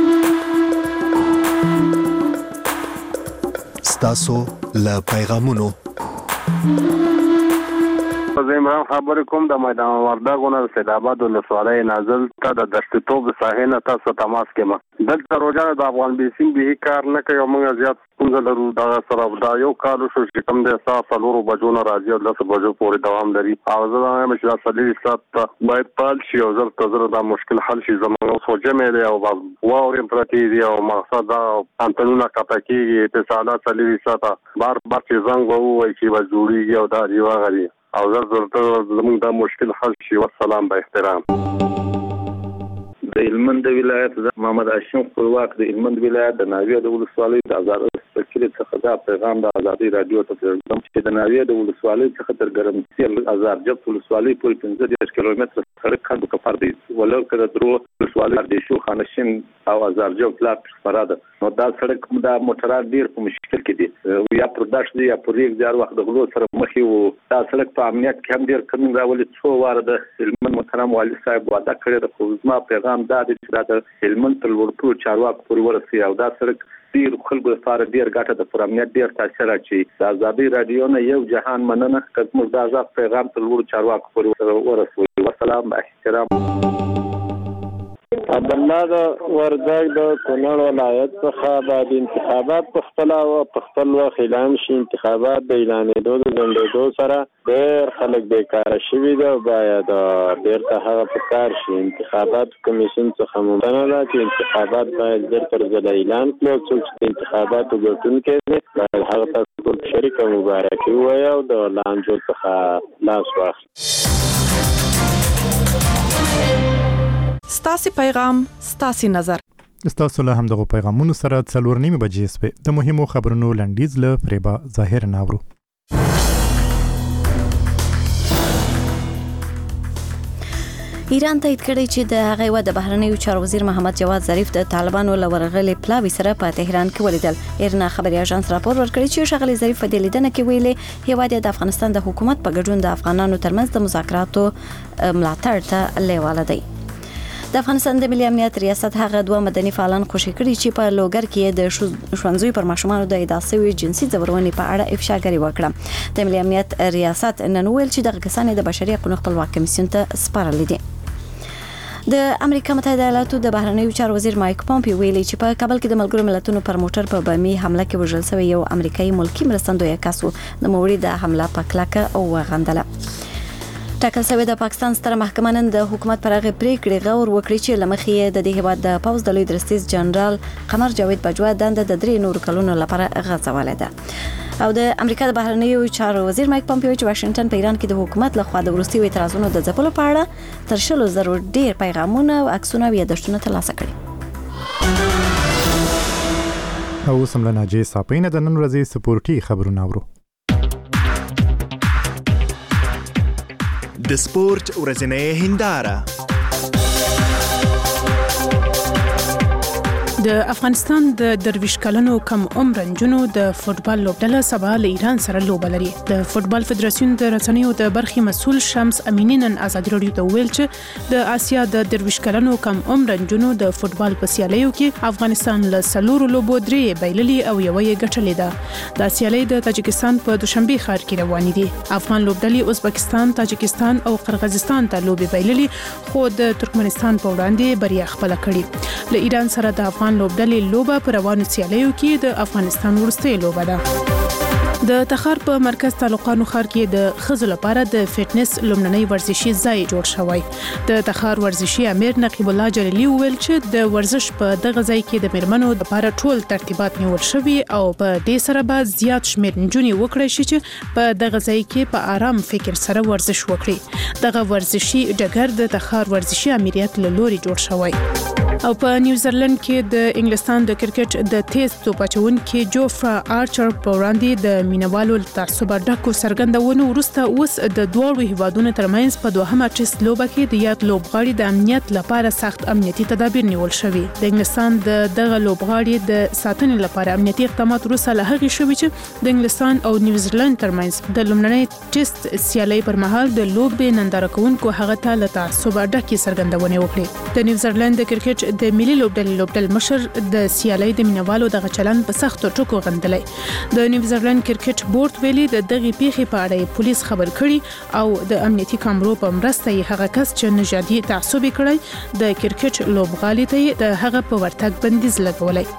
ستاسو له پیغامونو عمران خبر کوم د میدان وردګونه د سید آباد ولسوالۍ نازل ته د دشتوب ساحې نه تاسو تماس کېما. دلته روزانه د افغان بیسیم به کار نه کوي او موږ زیات څنګه لرو دا سره دا یو کال شو چې کوم د اساس لورو بجو نه راځي او 10 بجو پورې دوام لري. او زه وایم چې دا صلیبي سات باید پال شي او زر تزر دا مشکل حل شي. زموږ سوچ مې دی او واورم پرتی دی او مقصد دا انټنونه کاپکیږي اتصالات صلیبي سات بار چې زنګ وو چې وجوړي او دا دی واغري او زرته زموږ دا مشکل حل شي. والسلام با احترام. د هلمند ولایت محمد هاشم خپلواک د هلمند ولایت د ناویه د ولسوالۍ د آزاد فکرې څخه دا پیغام د ازادي رادیو ته ورکوم چې د ناویه د ولسوالۍ څخه تر ګرمسیر آزاد جب ولسوالۍ پورې 15 کیلومتر سړک خند کفر دی ولر کړه درو ولسوالۍ د شو خانشین او آزاد جب پلاټ فراده نو دا سړک دا موټرات ډیر په مشکل کې دي یا پرداش دی یا پرېګ ځار وخت د غلو سره مخ یو دا سړک په امنیت کې هم ډیر کم راولي. څو واره د هلمند محترم والي صاحب وعده کړی د خدمت پیغام دا د هلمند تر ورته چارواکو پورې ورسي او دا سړک ډیر خلکو لپاره ډیر ګټه د پرامنیت ډیر تاثیر اچي. د ازادي رادیو نه یو جهان مننه کوم دا ځکه پیغام تر ورته چارواکو پورې ورسوي. والسلام احترام. عبدالله د وردګ د کونړ ولایت څخه باید انتخابات په خپل وخت اعلان شي. انتخابات د اعلانېدو د ځنډېدو سره ډېر خلک بیکاره شوي دي او باید بیرته هغه په کار شي. انتخابات کمیسیون څخه ممکنه ده چې انتخابات باید ژر تر ژره اعلان کړي. څوک چې د انتخاباتو ګټونکی دی باید هغه ته ټول شریک او مبارکي ووایي او د لانجو څخه لاس واخلي. ستاسو پیغام ستاسو نظر. ستاسو له همدغه پیغامونو سره 4:30 بجې سپه د مهمو خبرونو لنډیز له فریبا ظاهر ناورو. ایران تایید کړی چې د هغه و د بهرنیو چارو وزیر محمد جواد ظریف د طالبانو له ورغلې پلاوي سره په تهران کې ولیدل. ایرنا خبري اژانس راپور ورکړی چې شغله ظریف په لیدنه کې ویلي هیواد د افغانستان د حکومت په ګډون د افغانانو ترمنځ د مذاکراتو ملاتړ ته لیواله دی. د افغانستان د ملي امنیت ریاست هغه دوه مدني فعالان خوشی کړي چې په لوګر کې د ښوونځي پر ماشومانو د اداسوي جنسي ځورونې په اړه افشاګری وکړه. د ملي امنیت ریاست نن ویل چې دغه کسان د بشري حقوقو خپلواک کمیسیون ته سپارل دي. د امریکا متحده ایالاتو د بهرنیو چارو وزیر مایک پومپیو ویلي چې په کابل کې د ملګرو ملتونو پر موټر په بمي حمله کې وژل شوی یو امریکایي ملکی مرستندوی کس و. د موري د حمله په کلکه او غندله. ټاکل شوی د پاکستان ستره محکمه نن د حکومت پر هغه پریکړې غور وکړي چې لمخې د دې هیواد د پوز د لوی درستیز جنرال قمر جاوید بجوا د 3 نور کلونو لپاره غځولې ده. او د امریکا د بهرنیو چارو وزیر مایک پومپیو چې واشنگټن په ایران کې د حکومت لخوا د وروستي اعتراضونو د ځپلو په اړه تر 100,000 ډیر پیغامونه او عکسونه او یادښتونه ترلاسه کړي. او سملنا جی صاحبینه د نن ورځې سپورتي خبرونه اورو. د سپورت ورځنۍ هنداره. د افغانستان د درویش کلنو کم عمر نجونو د فوتبال لوبډله سبا له ایران سره لوبه لري. د فوتبال فدراسیون د رسنیو د برخې مسول شمس امینی نن ازادي رادیو ته ویل چې د آسیا د درویش کلنو کم عمر نجونو د فوتبال په سیالیو کې افغانستان له سلور لوبو 3 بایللي او یو یې ګټلې ده. د سیالي د تاجکستان په دوشنبه ښار کې روان دي. افغان لوبډلې ازبکستان، تاجکستان او قرغیزستان ته لوبې بایللي خو د ترکمنستان په وړاندې بریا خپل کړې. له ایران سره د افغان لوبډلې لوبه پر روانو سیالیو کې د افغانستان وروستۍ لوبه ده. د تخار په مرکز تعلقانو ښار کې د ښځو لپاره د فټنس لومړنی ورزشي ځای جوړ شوی. د تخار ورزشي امیر نقیب الله جلیلی ویل چې د ورزش په دغه ځای کې د میرمنو لپاره ټول ترتیبات نیول شوي او په دې سره به زیات شمېر نجونې وکړي چې په دغه ځای کې په آرام فکر سره ورزش وکړي. دغه ورزشي ډګر د تخار ورزشي امریت له لوري جوړ شوی. او په نیوزیلند کې د انګلستان د کرکټ د تیز توپ اچونکي جوفرا آرچر په وړاندې د مینوالو تعصب ډکو څرګندونو وروسته اوس د دوه هیوادونو ترمنځ په دوهمه ټیسټ لوبه کې د یاد لوبغاړي د امنیت لپاره سخت امنیتي تدابیر نیول شوي. د انګلستان دغه لوبغاړي د ساتنې لپاره امنیتي اقدامات وروسته له هغې شوي چې د انګلستان او نیوزیلند ترمنځ د لومړنۍ ټیسټ سیالۍ پر مهال د لوبې ننداره کوونکو هغه ته له تعصب ډکې څرګندونې وکړې. د نیوزیلند د کرکټ د ملي لوبډلې مشر د سیالۍ د مینوالو دغه چلن په سختو ټکو غندلی. د نیوزیلند کرکټ بورډ ویلي د دغه پیښې په اړه پولیس خبر کړي او د امنیتي کامرو په مرسته یې هغه کس چې نژادي تعصب کړی د کرکټ لوبغالي ته د هغه په ورتګ بندیز لګولی.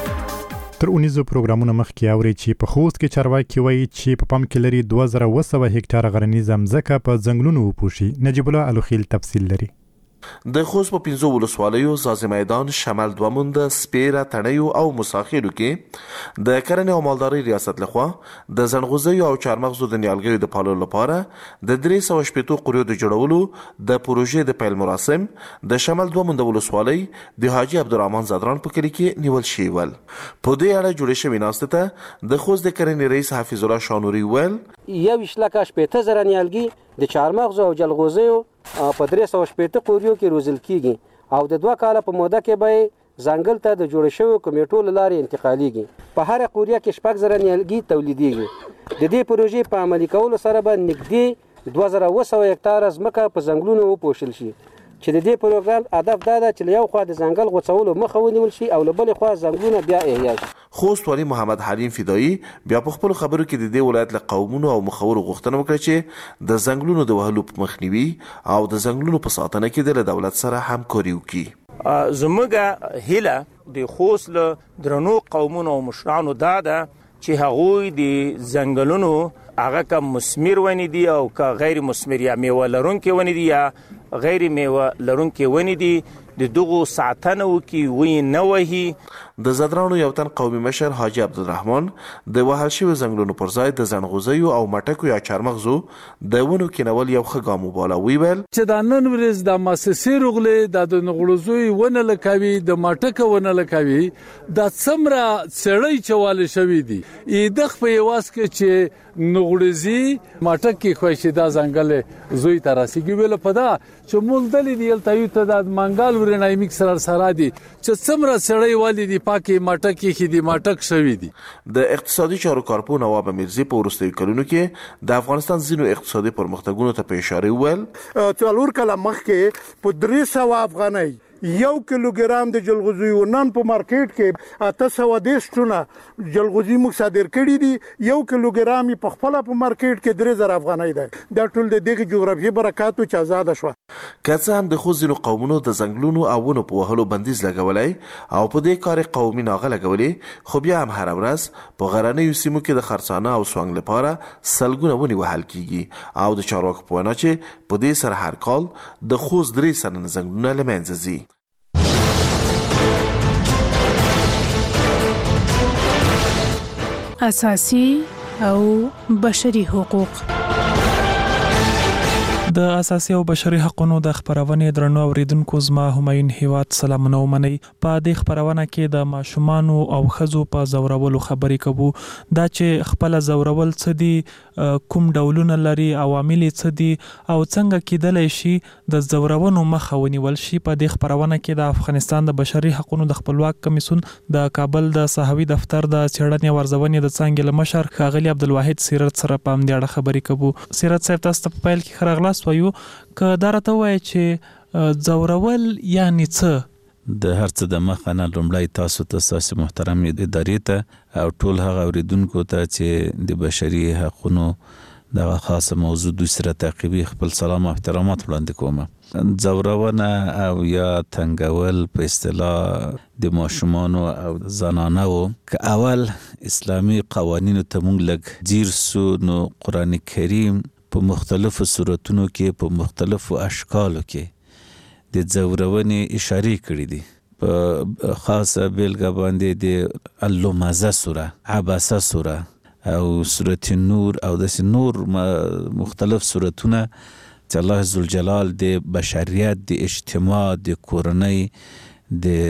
تر 19 پروګرامونه مخکې اوري چې په خوست کې چارواکي وایي چې په پام کې لري 2200 هکتار غرنیزه ځمکه په ځنګلونو وپوشي. نجیب الله الوخیل تفصیل لري. د خوست په 15 ولسوالیو زازي میدان، شمال دوموند، سپیره، تڼیو او مساخیلو کې د کرنې او مالدارۍ ریاست لخوا د زنغوزیو او چارمغزو د نیالګیو د پاللو لپاره د 380 قریو د جوړولو د پروژې د پیل مراسم د شمال دوموند ولسوالۍ د حاجی عبدالرحمن زدران په کلی کې نیول شوي ول. په دې اړه جوړې شوې ناستې ته د خوست د کرنې رئیس حفیظ الله شانوري ویل 1,80,000 نیالګي د چارمغزو او جلغوزیو په 380 قوریو کې روزل کیږي او د 2 کال په موده کې به ځنګل ته د جوړ شوی کمیټو لارې انتقالیږي. په هر قوریه کې 4,000 نیالګي تولیدېږي. د دې پروژې په عملي کولو سره به نږدې 2200 هکتار ځمکه په ځنګلونو وپوښل شي چې د دې پروګرام هدف دا ده چې یو خوا د ځنګل غوڅولو مخه ونیول شي او له بل خوا ځنګلونه بیا احیا شي. خوست والي محمد حلیم فدایی بیا په خپل خبرو کې د دې ولایت له قومونو او مخورو غوښتنه وکړه چې د ځنګلونو د وهلو په مخنیوي او د ځنګلونو په ساتنه کې د دولت سره همکاري وکړي. زموږ هیله د خوست له درنو قومونو او مشرانو دا ده چې هغوی د ځنګلونو هغه که مثمر ونې دي او که غیر مثمر یا میوه لرونکي ونې دي یا غیر میوه لرونکي ونې دي د دغو ساتنه وکړي وی نه وهي. د زدرانو یو تن قومي مشر حاجي عبدالرحمن د وهل شویو ځنګلونو پر ځای د ځنغوزیو او مټکو یا چارمغزو د ونو کینول یو ښه ګام وباله. ویل چې دا نن ورځ د مؤسسې رغلې د نغړوزوی ونه لکوي د مټکو ونه لکوي د څمره سړی چواله شوی دي د خپل واس کې چې نغړزي مټکې خوښي دا ځنګل زوی تراسيږي ویل پدا چې مول دلی دی التایو ته د منګال ورنای مکسر سره دي چې څمره سړی والی دي پاکي مټکې کې دي مټک شوی دي. د اقتصادي چارو کارپو نواب میرزي په وروستیو کلونو کې د افغانستان ځینو اقتصادي پرمختګونو ته په اشاره وویل. څلور کاله مخکې په 300 افغانۍ یو کیلوګرام د جلغوزي نن په مارکیټ کې 810 ټنه جلغوزي موږ صادر کړي دي. یو کیلوګرام په خپل په مارکیټ کې 3000 افغانۍ ده. دا ټول د دغه جغرافیې برکاتو چې آزاد شو. کڅ هم د خوځینو قومونو د ځنګلونو او ونو په وهلو بندیز لګولای او په دې کار قومي ناغه لګولې خو بیا هم هر ورځ په غرنیو سیمو کې د خرڅانه او سوانګ لپاره سلګونه ونی وهل کیږي او د چارواکو په وینا چې په دې سره هر کال د خوځ 3 سنن ځنګلونه لمنځه ځي. اساسي او بشري حقوق. د اساسي او بشري حقوقو د خبرونه درنو اوریدونکو زما همایون هیواد سلامونه ومني. په دې خبرونه کې د ماشومان او خزو په زورولو خبرې کوو. دا چې خپل زورول څه دي کوم ډولونه لري عوامل څه دي او څنګه کېدلی شي د زورونو مخه ونیول شي. په دې خبرونه کې د افغانستان د بشري حقوقو د خپلواک کمیسیون د کابل د صحوي دفتر د څېړنې ورزونې د څنګه مشر ښاغلي عبدالواحد سیرت سره په امدیاړه خبرې کوو. سیرت صاحب تاسو ته په پیل کې خراغلاس وایو که دا راته وایي چې زورول یعنی څه؟ د هر څه د مخه نه لومړی تاسو ته تاسو محترم ادارې ته او ټول هغه اوریدونکو ته چې د بشري حقوقو د خاصه موضوع د سره تعقیبي خپل سلام او احترامات وړاندې کوم. زورونه او یا تنګول په اصطلاح د ماشومانو او زنانو که اول اسلامی قوانینو ته مونږ لګ جیر سو نو قران کریم په مختلفو صورتونو کې په مختلفو اشکالو کې د زورونې اشاره کړې دي. په خاصه بیلګه باندې د اللمزه سوره، عبسه سوره او سوره نور او د نور مختلف سورتونه چې الله ذوالجلال د بشریت د اجتماع د کورنۍ د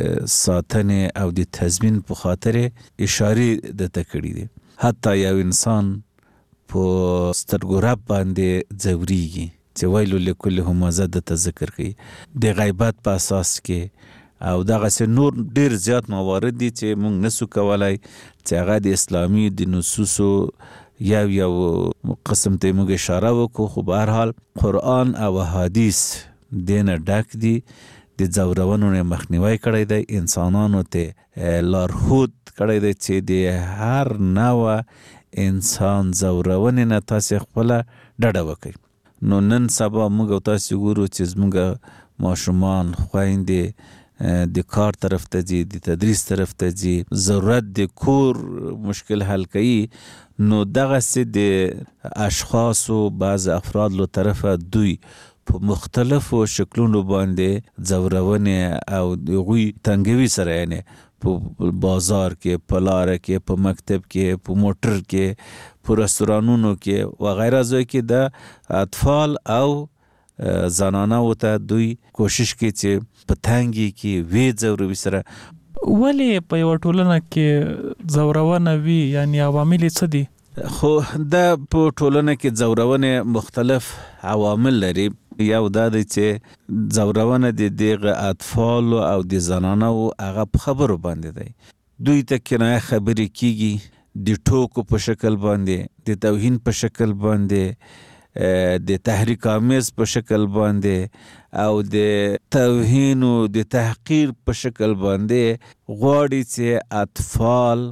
ساتنې او د تضمین په خاطر اشاره د تکړې دي. حتی یو انسان په سترګو رب باندې ځوريږي چې ویلو لکل همزه د ذکر کوي د غیبت په اساس کې او دغه نور ډیر زیات موارد دي چې موږ نسو کولای چې هغه د اسلامي د نصوصو یو قسم ته موږ اشاره وکړو. خو به هر حال قرآن او حدیث دینه ډک دي د زورونو مخنیوي کړی دی، انسانانو ته لارښود کړی دی چې د هر نوع انسان زورونې نه تاسو خپل ډډه وکړئ. نو نن سبا موږ تاسو ګورو چې موږ ماشومان خويندې د کار طرف ته ځي، د تدریس طرف ته ځي، ضرورت د کور مشکل حل کوي. نو دغه سي د اشخاصو بعض افراد له طرفه دوی په مختلفو شکلونو باندې زورونه او دوی تنګوي سره یعنی په بازار کې، په لار کې، په مکتب کې، په موټر کې، په رستورانونو کې وغیرہ ځای کې د اطفال او زنانو ته دوی کوشش کوي چې په تنګي کې وی زوروي سره. ولی په یو ټولنه کې زورونه وی یعنی عوامل څه دي؟ خو د په ټولنه کې زورونه مختلف عوامل لري. یو دا دی چې زورونه د دغه اطفال او د زنانو هغه په خبرو باندې دی. دوی ته کنایه خبرې کیږي د ټوکو په شکل باندې، د توهین په شکل باندې، د تحریک آمیز په شکل باندې او د توهین او د تحقیر په شکل باندې غواړي چې اطفال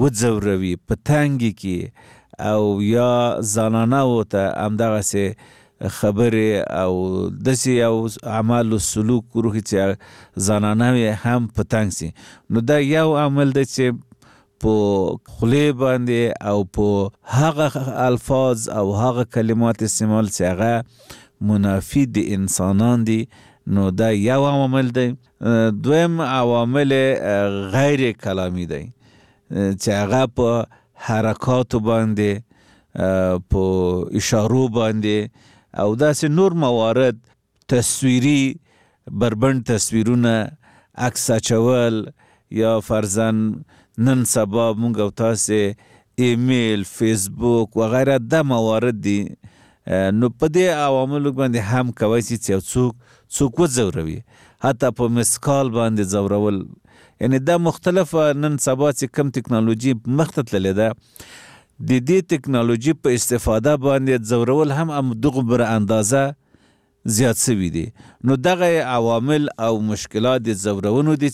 وځوروي په تنګي کې او یا زنانو ته همدغه سي خبرې او داسې یو اعمال او سلوک وروخي چې زنانه هم په تنګ سي. نو دا یو عامل دی چې په خولې باندې او په هغه الفاظ او هغه کلمات استعمال چې هغه منافي د انسانان دي، نو دا یو عامل دی. دویم عوامل غیر کلامی دی چې هغه په حرکاتو باندې، په اشارو باندې او داسې نور موارد، تصویری بربند تصویرونه، عکس اچول، یا فرضاً نن سبا مونږ او تاسې ایمیل، فیسبوک وغیره دا موارد دي. نو په دې عواملو باندې هم کوي چې څوک وځوروي، حتی په مسکال باندې ځورول. یعنی دا مختلفه نن سبا چې کم تکنالوژي مخته تللې ده، د دې تکنالوژي په استفاده باندې ځورول هم دغه بر اندازه زیات شوي دي. نو دغه عوامل او مشکلات د ځورونو دي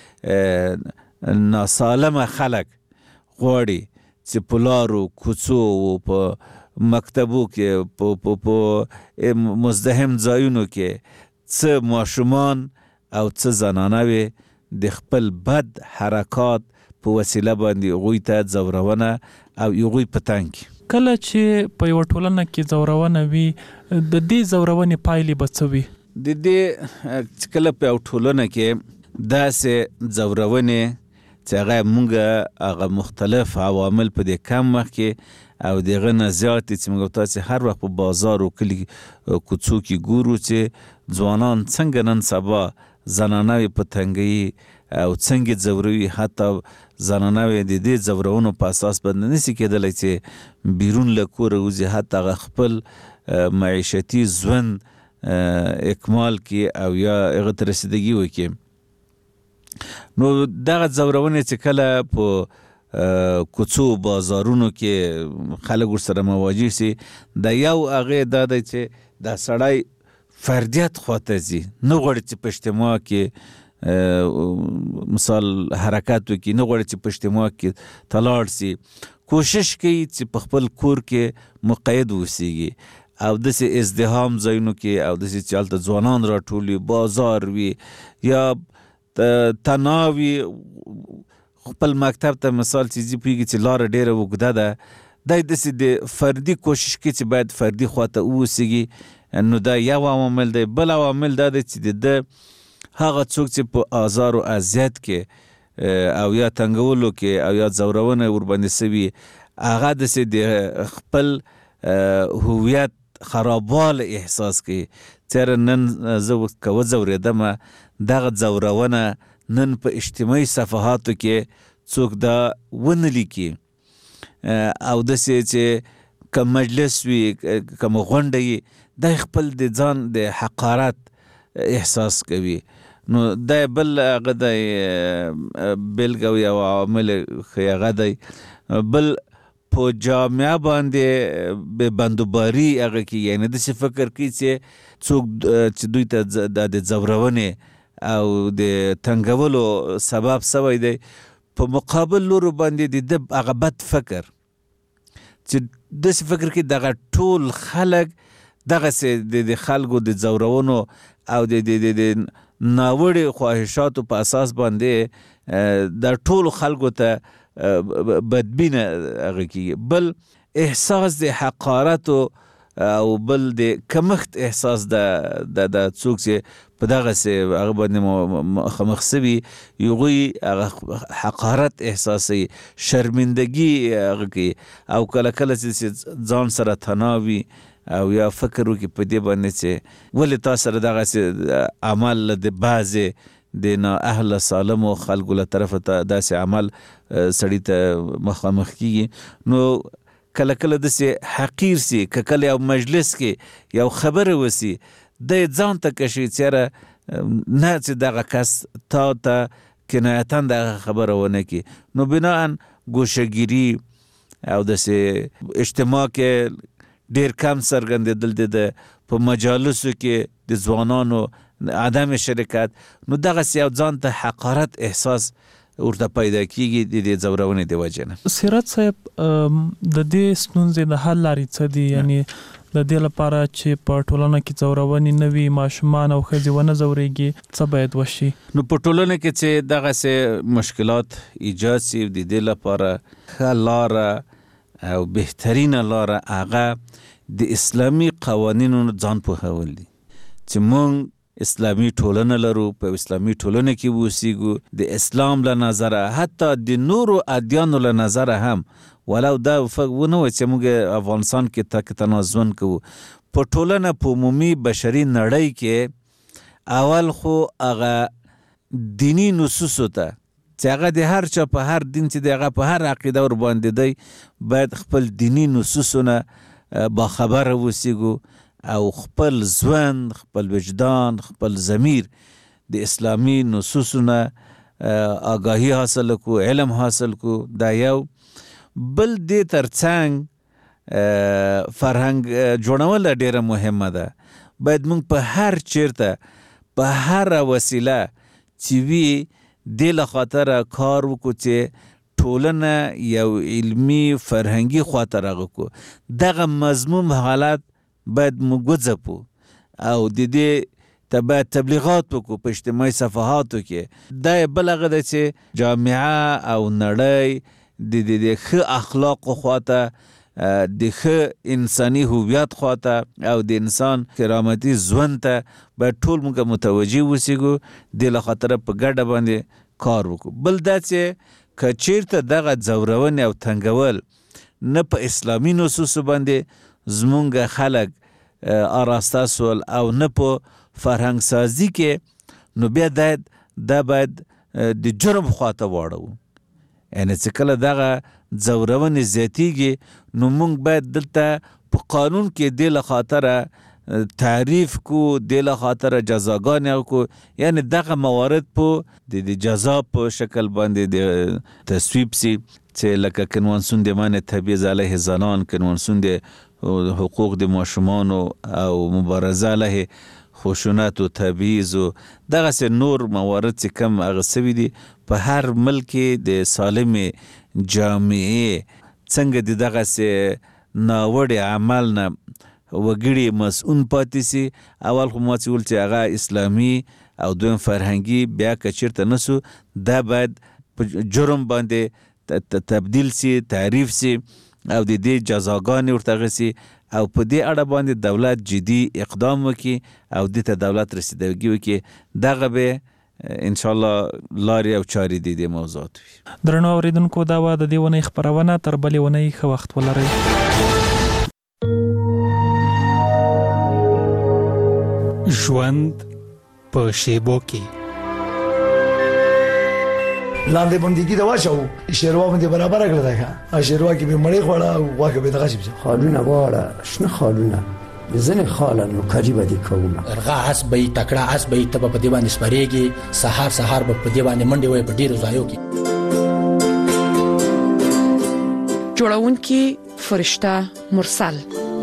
چې ناسالمه خلک غواړي چې په لارو، کوڅو او په مکتبو کې، په مزدحم ځایونو کې څه ماشومان او څه زنانه د خپل بد حرکات په وسیله باندې هغوی ته ځورونه او هغوی په تنګ کړي. کله چې په یوه ټولنه کې ځورونه وي، د دې ځورونې پایلې به څه وي؟ د دې کله په یوه ټولنه کې داسې ځورونې چې هغه مونږ هغه مختلف عوامل په دې کم وخت کې او دغه نه زیات چې موږ تاسو هر وخت په بازار او کلی کوڅو کې ګورو چې ځوانان څنګه نن سبا زنانه په تنګي او څنګه ځوروي. حتی زنانه د دې ځورونو په اساس باندې نشي کېدلی چې بیرون له کوره وځي، حتی خپل معیشتي ژوند اکمال کړي او یا هغه ته رسیدګي وکړي. نو دغه ځورونې چې کله په کوڅو بازارونو کې خلک ورسره مواجه سي، د یو هغې دا دی چې دا سړی فردیت خواته ځي، نه غواړي چې په اجتماع کې مثال حرکت وکړي، نه غواړي چې په اجتماع کې تلاړ سي، کوشش کوي چې په خپل کور کې مقید اوسیږي او داسې ازدحام ځایونو کې او داسې چې هلته ځوانان راټول وي، بازار وي یا تناوي، خپل مکتب ته مثال چې ځي پوهېږي چې لاره ډېره اوږده ده، دا داسې د فردي کوشش کوي چې باید فردي خواته واوسیږي. نو دا یو عوامل دی. بل عوامل دا دی چې د هغه څوک چې په آزار او اذیت کې او یا تنګولو کې او یا ځورونه ورباندې سوي، هغه داسې د خپل هویت خرابواله احساس کوي. چېرې نن زه که وځورېدم، دغه ځورونه نن په اجتماعي صفحاتو کې څوک دا ونه لیکي او داسې چې که مجلس وي، که غونډه وي، دا خپل د ځان د حقارت احساس کوي. نو دا بل هغه دی بېلګه یو عامل ښه هغه دی. بل په جامعه باندې به بندوباري هغه کې، یعنې داسې فکر کوي چې څوک چې دوی ته د ځورونې او د تنګولو سبب سوی دی، په مقابل لورو باندې د هغه بد فکر چې داسې فکر کوي دغه ټول خلک دغسې د خلکو د ځورونو او د ناوړې خواهشاتو په اساس باندې د ټولو خلکو ته بدبینه هغه کېږي. بل احساس د حقارت او بل د کمښت احساس د څوک چې په دغسې هغه باندې مخامخ سوي، هغوی هغه حقارت احساسوي، شرمندګي هغه کوي او کله کله چې ځان سره تناوي او یا فکر وکړي په دې باندې چې ولې تا سره دغسې عمل د بعضې د نااهله سالمو خلکو له طرفه ته داسې عمل سړي ته مخامخ کېږي. نو کله کله داسې حقیر سي، که کله یو مجلس کې یو خبره وسي، دی ځان ته کشي چېرې نه چې دغه کس تا ته کنایتا دغه خبره ونه کړي. نو بناً ګوشهګیري او داسې اجتماع کې ډېر کم څرګندېدل د په مجالسو کې د ځوانانو عدم شرکت، نو دغسې یو ځان ته حقارت احساس ورته پیدا کېږي د دې ځورونې د وجې نه. سیرت صاحب، د دې ستونزې د حل لارې څه دي؟ یعنې د دې لپاره چې په ټولنه کې ځورونې نه وي، ماشومان او ښځې ونه ځورېږي، څه باید وشي؟ نو په ټولنه کې چې دغسې مشکلات ایجاد شي، د دې لپاره ښه لاره او بهترینه لاره هغه د اسلامي قوانینو ځان پوهول دي چې موږ اسلامي ټولنه لرو، په اسلامي ټولنه کې اوسېږو، د اسلام له نظره حتی د نورو ادیانو له نظره هم ولو دا ونه وي چې موږ افغانستان کې تنازون کوو، په ټولنه په عمومي بشري نړۍ کې اول خو هغه دینی نصوصو ته چې هغه د هر چا په هر دین چې د هغه په هر عقیده ور باندې دی باید خپل دینی نصوصونه باخبره اوسېږو او خپل ژوند، خپل وجدان، خپل ضمیر د اسلامي نصوصونه آگاهی حاصل کو، علم حاصل کو. دا یو بل دې ترڅنګ فرهنګ جوړول ډیره مهمه ده. باید موږ په هر چیرته په هر وسیله چې وي دې له خاطره کار وکړو چې ټولنه یو علمي فرهنګي خواته راغکو. دغه مضموم حالت باید موږ وځپو او د دې ته باید تبلیغات وکړو په اجتماعي صفحاتو کې. دا بل هغه ده چې جامعه او نړۍ د ښه اخلاقو خواته، د ښه انساني هویت خواته او د انسان کرامتي ژوند ته باید ټول موږ متوجه اوسېږو. دې له خاطره په ګډه باندې کار وکړو. بل دا چې که چیرته دغه ځورونې او تنګول نه په اسلامي نصوصو باندې زمونږ خلک آراسته سول او نه په فرهنګ سازي کې، نو بیا دا باید د جرم خواته واړو. یعنی چې کله دغه ځورونې زیاتیږي نو موږ باید دلته په قانون کې دې له خاطره تعریف کو، دې له خاطره جزاګانې کو، یعنی دغه موارد په د جزا په شکل باندې د تصویب سي، چې لکه کنوانسیون د منع تبعیض علیه زنان، کنوانسیون د حقوق د ماشومانو او مبارزه علیه خشونت و تبعیض و دغسې نور موارد چې کم هغه سوي دي په هر ملک د سالم جامعې څنګه د دغسې ناوړې عمل نه وګړي مسؤل پاتې سي. اول خو ما چې ویل چې هغه اسلامي او دویم فرهنګي، بیا که چېرته نسو دا باید په جرم باندې تبدیل سي، تعریف سي او د دې جزاګانې ورته غسي او په دې اړه باندې دولت جدي اقدام وکړي او دې ته دولت رسیدګي وکړي. دغه به ان شاء الله لارې او چارې د دې موضوعات وي. درنو اوریدونکو، دا وه د دې ونې خپرونه. تر بلې ونې ښه وخت ولرئ. ژوند په شیبو کې لاندې باندې دا واچو شیروا باندې برابر کړل دا ښه شیروا کې به مړې خوړه او واکه به دغه شي خالونه واړه شنه خالونه ځنه خالانو کجیبه دي کومه ارغا اس به تکړه اس به ته په دی باندې سپریږي، سحر به په دی باندې منډي وي په ډیرو ځایو کې. جوړونکي فرشته مرسل.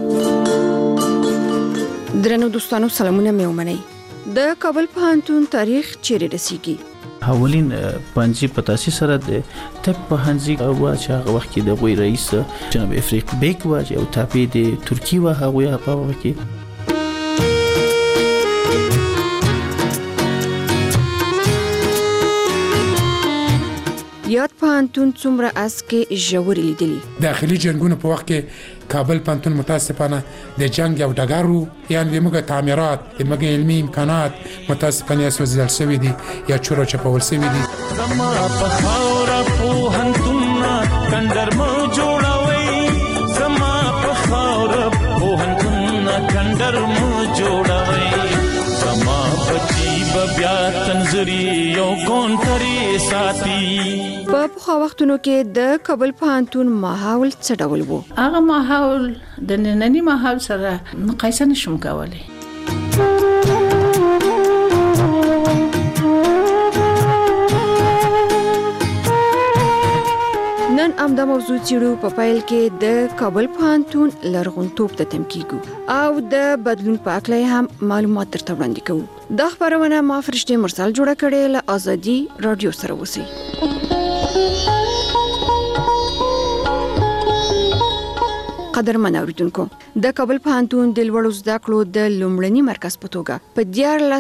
درنو دوستانو، سلامونه مې ومنئ. د کابل پوهنتون تاریخ چیرې رسیږي؟ اولین پنځه پتاسي سره د تک په هنځي او چې هغه وخت کې د غوي رئیس جناب افریق بیک واج او تابع د ترکی و هغه په وخت کې یاد پوهنتون څومره اسکه ژورې لیدلي. داخلي جنگونو په وخت کې کابل پوهنتون متاسفانه د جنگ یو ډګر، یعنی موږ تعمیرات، موږ علمي امکانات متاسفانه سوځل شوی دي یا چورو چپول شوی دي. زما په خاور پوهنتون کندر مو جوړوي، زما په خاور پوهنتون کندر مو جوړوي، زما په بیا تنظری یو کونټري ساتي. په پخوا وختونو کې د کابل پوهنتون ماحول څه ډول وو؟ هغه ماحول د نننی ماحول سره مقایسه نشم کولای. نن امدا موضوع چیرو په پایل کې د کابل پوهنتون لرغونتوب ته تم کیږو او د بدلون په اړه هم معلومات درته وړاندې کوو. د خبرونه ما فرشته مرسل جوړه کړې له ازادي رادیو سره وسی. قدرمن اوریدونکو د کابل پوهنتون د لوړو زده کړو د لومړني مرکز په توګه په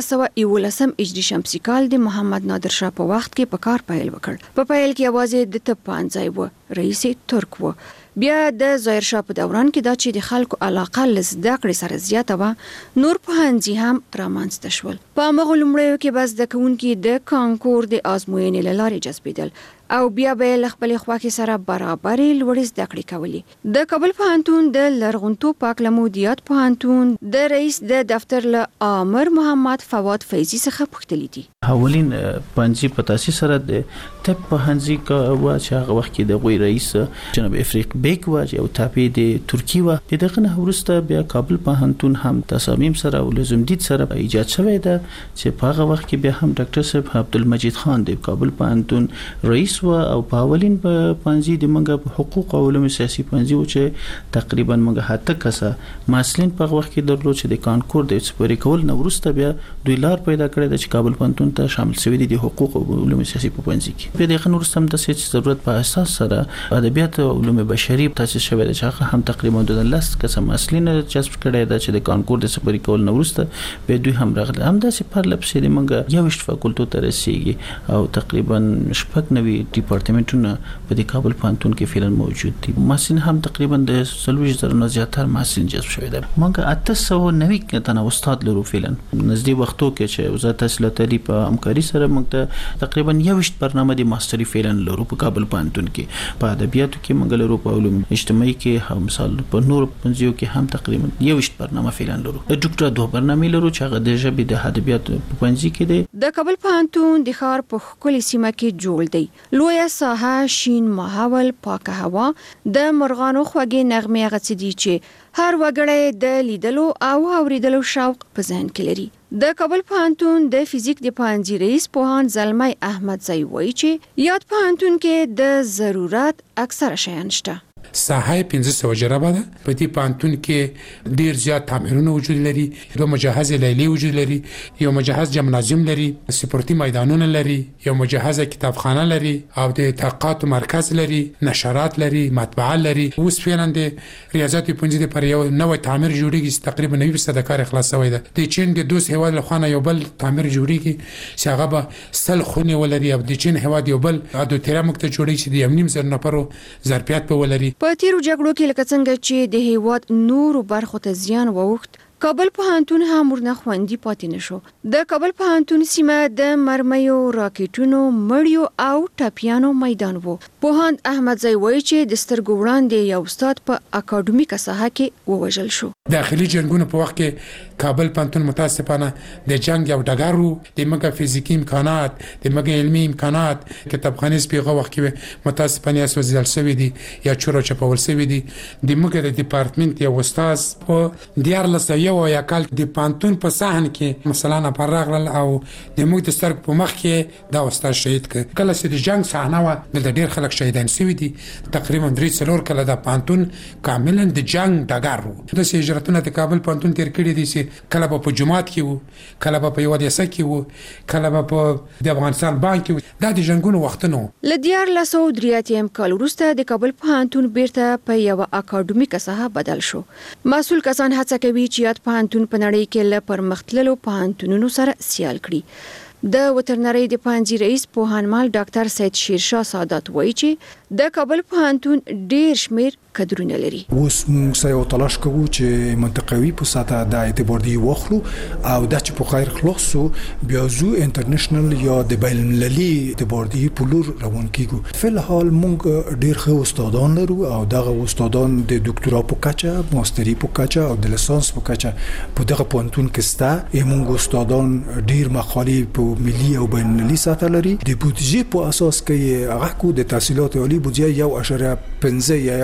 1411 هجري شمسي کال د محمد نادر شاه په وخت کې په کار پیل وکړ. په پیل کې یوازې د طب پوهنځی و، رئیس ترک و. بیا د ظاهر شاه په دوران کې دا چې د خلکو علاقه لزده کړې سره زیاته و، نور پوهنځي هم رامنځته شول. په هغه لومړیو کې بس د کوونکي د کانکور د ازموینې لارې جذبیدل او بیا به له خپل خواکې سره برابرې لوړې زده کړې کولې. د کابل پوهنتون د لرغونتوب پاک لمودیات پوهنتون د رئیس د دفتر له امر محمد فواد فیضی څخه پوښتنه دي. اولین پنځه پتاسي سره د طب پوهنځي کا وا چې هغه وخت کې د غوي رئیس جناب افریق بیک وا او تابع د ترکی وا دغه نه ورسته بیا کابل پوهنتون هم تصامیم سره او لزم دید سره ایجاد شوی ده چې په هغه وخت کې بیا هم ډاکټر صاحب عبدالمجید خان د کابل پوهنتون رئیس او پاولین په پنځه د منګه حقوق او علوم سیاسي پنځه و چې تقریبا منګه هاته کسه ماسلین په وخت کې درلود چې د کانکور د سپری کول نو ورسته بیا دوی لار پیدا کړی چې کابل پوهنتون ته شامل شوی دي د حقوق او علوم سیاسي په پنځه کې. په دغه نورستم د سیاسي ضرورت په اساس سره ادبیات او علوم بشري تاسیس شوی دی چې هم تقریبا د لاس کسه ماسلین جذب کړی دی چې د کانکور د سپری کول نو ورسته به دوی هم راغله. هم د سپر لپسې د منګه یو فاکولټو ته رسیږي او تقریبا شپږ نوي ډیپارټمنټونه په د کابل پوهنتون کې فعلا موجود دي. ماسین هم تقریبا د 30,000 نه زیاتره ماسین جذب شوی دی. موږ 890 تنه استاد لرو فعلا نږدې وختو کې چې وزارت تحصیلات عالی په همکاري سره موږ تقریبا 20 برنامه د ماستری فعلا لرو په کابل پوهنتون کې. په ادبیاتو کې موږ لرو، په علوم اجتماعي کې هم مثال په نور پنځیو کې هم تقریبا 20 برنامه فعلا لرو. د ډاکټر دوه برنامه لرو چې هغه د ژبې د ادبیاتو په پنځي کې دي. د کابل پوهنتون د ښار په خپل سیمه کې جوړ دی. لویه ساحه، شین ماحول، پاکه هوا، د مرغانو خوږې نغمې غڅدي چې هر وګړی د لیدلو او اوریدلو شوق په ذهن کې لري. د کابل پوهنتون د فزیک د پوهنځي رئیس پوهاند زلمی احمد زئی وایي چې یاد پوهنتون کې د ضرورت اکثره شیان شته. ساحه 1500 جرابه ده. په دې پانتون کې ډیر زیات تعمیرونه وجود لري، یو مجهز لیلی وجود لري، یو مجهز جمنازیوم لري، سپورتي میدانونه لري، یو مجهز کتابخانه لري او د تحقیقات مرکز لري، نشرات لري، مطبعه لري. اوس فعلا د ریاضت پنځه پر یو نوې تعمیر جوړیږي تقریبا 90% کار خلاصوي ده. د چین د دوس هواد لخوانه یو بل تعمیر جوړیږي چې هغه به سل خونه ولري. د چین هواد یو بل د تیرامکته جوړیږي چې د 1.5 نفرو ظرفیت په ولري. په تیرو جګړو کې لکه څنګه چې د هیواد نورو برخو ته زیان ووښت، کابل پوهنتون هم ورنه خوندي پاتې نشو. د کابل پوهنتون سیمه د مرمیو، راکټونو، مړیو او ټاپیانو میدان وو. پوهاند احمد زئی وایي چې د سترګو وړاندې یو استاد په اکاډمیکه ساحه کې ووژل شو. داخلي جنگونو په وخت کې کابل پوهنتون متاسفانه د جنگ یو ډګر وو. د مګه فزیکی امکانات، د مګه علمي امکانات، کتابخانې سپیغه وخت کې متاسفانه سوزل شوی دي یا چورو چپول شوی دي. د مګه د ډپارټمنټ یو استاد په دیارلس یو یا کال د پانتون په صحن کې مثلا پر راغل او د موږ د سترګ په مخ کې دا استاد شهید ک. کله چې د جنگ صحنه و د ډیر خلک شهیدان شوی دي. تقریبا 3 کله د پانتون کاملا د جنگ ډګر وو. د هجرتونو د کابل پانتون تیر کړی دي چې کله په جمعات کې وو، کله په یو د سکه وو، کله په د افغانستان بانک وو. دا د جنگونو وختونو لدیار لاسو دریاتیم کال وروسته د کابل پوهنتون بیرته په یو اکاډمیکه ساحه بدل شو. مسؤل کسان هڅه کوي چې یاد پوهنتون په نړۍ کې له پرمختللو پوهنتونونو سره سیال کړي. د وترنری د پوهنځي رئیس پوهنمال ډاکټر سید شیرشاه سعادت وایي چې د کابل پوهنتون ډیر شمیر کدرونه لري. اوس موږ سره تلاش کوو چې منطقوي په ساته د اعتبار دی واخلو او د چې په خیر خلاصو بیا زو انټرنیشنل یا د بین المللي اعتبار دی په لور روان کیږو. په الحال موږ ډیر ښه استادان لرو او دغه استادان د دکتورا په کچه، ماستری په کچه او د لیسانس په کچه په دغه پوهنتون کې ستا. موږ استادان ډیر مقالې په ملي او بین المللي ساته لري. د بودجې په اساس کې هغه کو د تحصیلات عالی بودجه 1.5 یا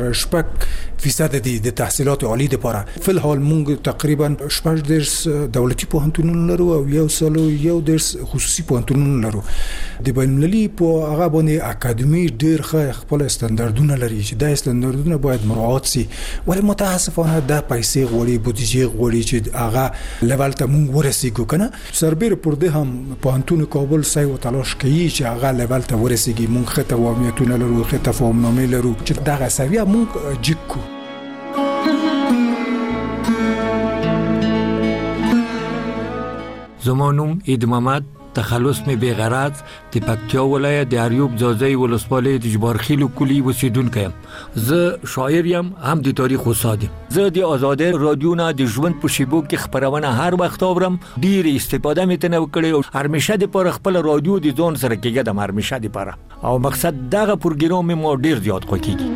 1.6% د تحصیلات عالی لپاره. په الحال موږ تقریبا 8 درس دولتي پوهنتونونه لرو او یو درس خصوصي پوهنتونونه لرو. د بین المللي په هغه باندې اکاډمي ډیر ښه خپل استانداردونه لري چې دا استانداردونه باید مراعات شي. ولې متاسفانه دا پیسې غوړي، بودجه غوړي چې هغه لیول ته موږ ورسېږو کنه. سربېره پر دې هم پوهنتون کابل سعی او تلاش کوي چې هغه لیول ته ورسېږي. موږ خطه وامیتونه لرو، خطه فهمنامې لرو چې دغه سویه موږ جګو. زما نوم عید محمد، تخلص می بیغرض د پکتیا ولایت د اریوب ځاځي ولسوالۍ د جبارخیل کلی اوسیدونکی یم. زه شاعر یم، هم د تاریخ استاد یم. زه د آزادۍ رادیو نه د ژوند په شیبو کې خبرونه هر وخت اورم. ډیر استفاده مې تنه وکړې او هرمشه د پر خپل رادیو د ځون سره کېږم هرمشه د پر او مقصد دغه پروګرام مو ډیر زیات خوښیږي.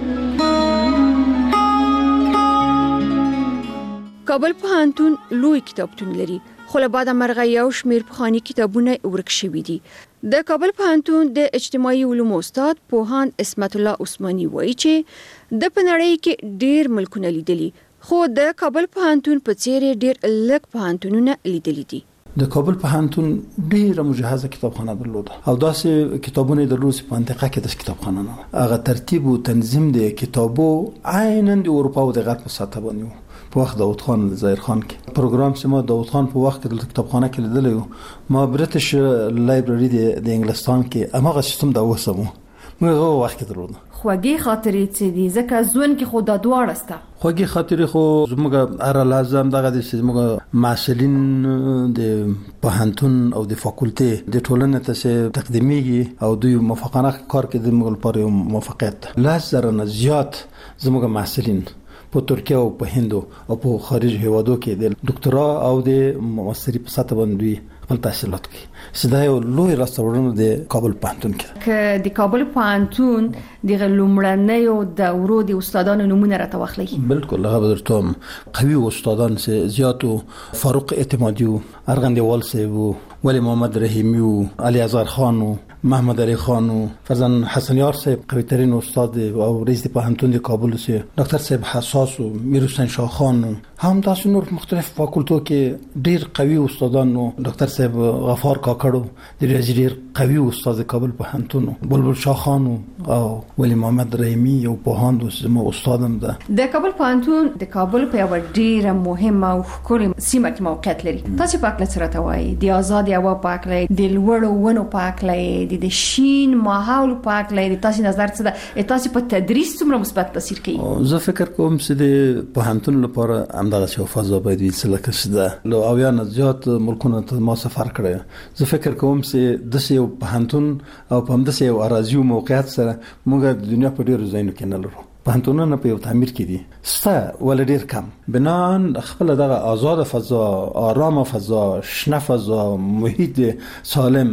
کابل پوهنتون لوی کتابتون لري، خو له بعده مرغه یو شمیر پخواني کتابونه ورک شوي دي. د کابل پوهنتون د اجتماعي علومو استاد پوهاند اسمت الله عثماني وایي چې د پنړۍ کې ډیر ملکونه لیدلي، خو د کابل پوهنتون په څیر ډیر لږ پوهنتونونه لیدلي دي. د کابل پوهنتون ډیره مجهزه کتابخانه درلوده او داسې کتابونه درلود په منطقه کې د کتابخانه نه هغه ترتیب او تنظیم د کتابو عیناً د اروپا او د غرب په سطح باندې په وخت داود خان ظاهر خان کې پروګرام سم داود خان په وخت کې د کتابخانه کې لیدل ما برټش لایبرری د انګلستان کې هغه سیستم دا وسمو موږ وخت درلود. خوږی خاطرې چې دي ځکه ځون کې خو د دواړه ستا خوږی خاطرې خو زموږ ار لازم دغه د زموږ محصلین د پوهنتون او د فاکولټي د ټولنې ته تقدیمیږي او دوی موافقانه کار کوي د موږ لپاره موافقت لازم نه زیات زموږ محصلین په ترکیه او په هندو او په خارج هیوادو کې د ډاکټرا او د ماستری په سطح باندې خپل تحصیلات کوي. سدا یو لوی راستورونه د کابل پوهنتون کې ک د کابل پوهنتون د لومړنیو د ورو د استادانو نمونه راته واخلي. بالکل هغه درته قوي استادان سه زیاتو فاروق اعتمادي او ارغندوال سه ولی محمد رحیمی او علی ازهر خان او محمد علی خان او فرزان حسن یار صاحب قوی ترین استاد او رئیس پوهنتون د کابل سه ډاکټر صاحب حساس او میر حسین شاه خان هم تاسو نور مختلف فاکولټو کې ډیر قوي استادان او ډاکټر صاحب غفار کاکړو د ډیر قوي استاد کابل پوهنتون بلبل شاه خان او ولی محمد رحیمی او پوهاند زمو استادم ده. د کابل پوهنتون د کابل په یو ډیره مهمه او ښکلې سیمه کې موقعیت لري. تاسو په اړه څه راوایي؟ د آزاد هوا په اړه، د لوړو ونو په اړه، د شین ماحول په اړه د تاسو نظر څه ده؟ تاسو په تدریس څومره مثبت تاثیر کوي؟ زه فکر کوم چې د پوهنتون لپاره همدغه څه فضا باید وي چې لکه څه ده او یا نه زیات ملکونه ته ما سفر کړی. زه فکر کوم چې د یو پوهنتون او په همدغه یو اراضي موقعیت سره موږ د دنیا په ډیرو ځایونو کې نه لرو. پوهنتونونه په یو تعمیر کې دي ستا ول ډیر کم بنان خپل دغه آزاد فضا، آرام فضا، شنه فضا، محیط سالم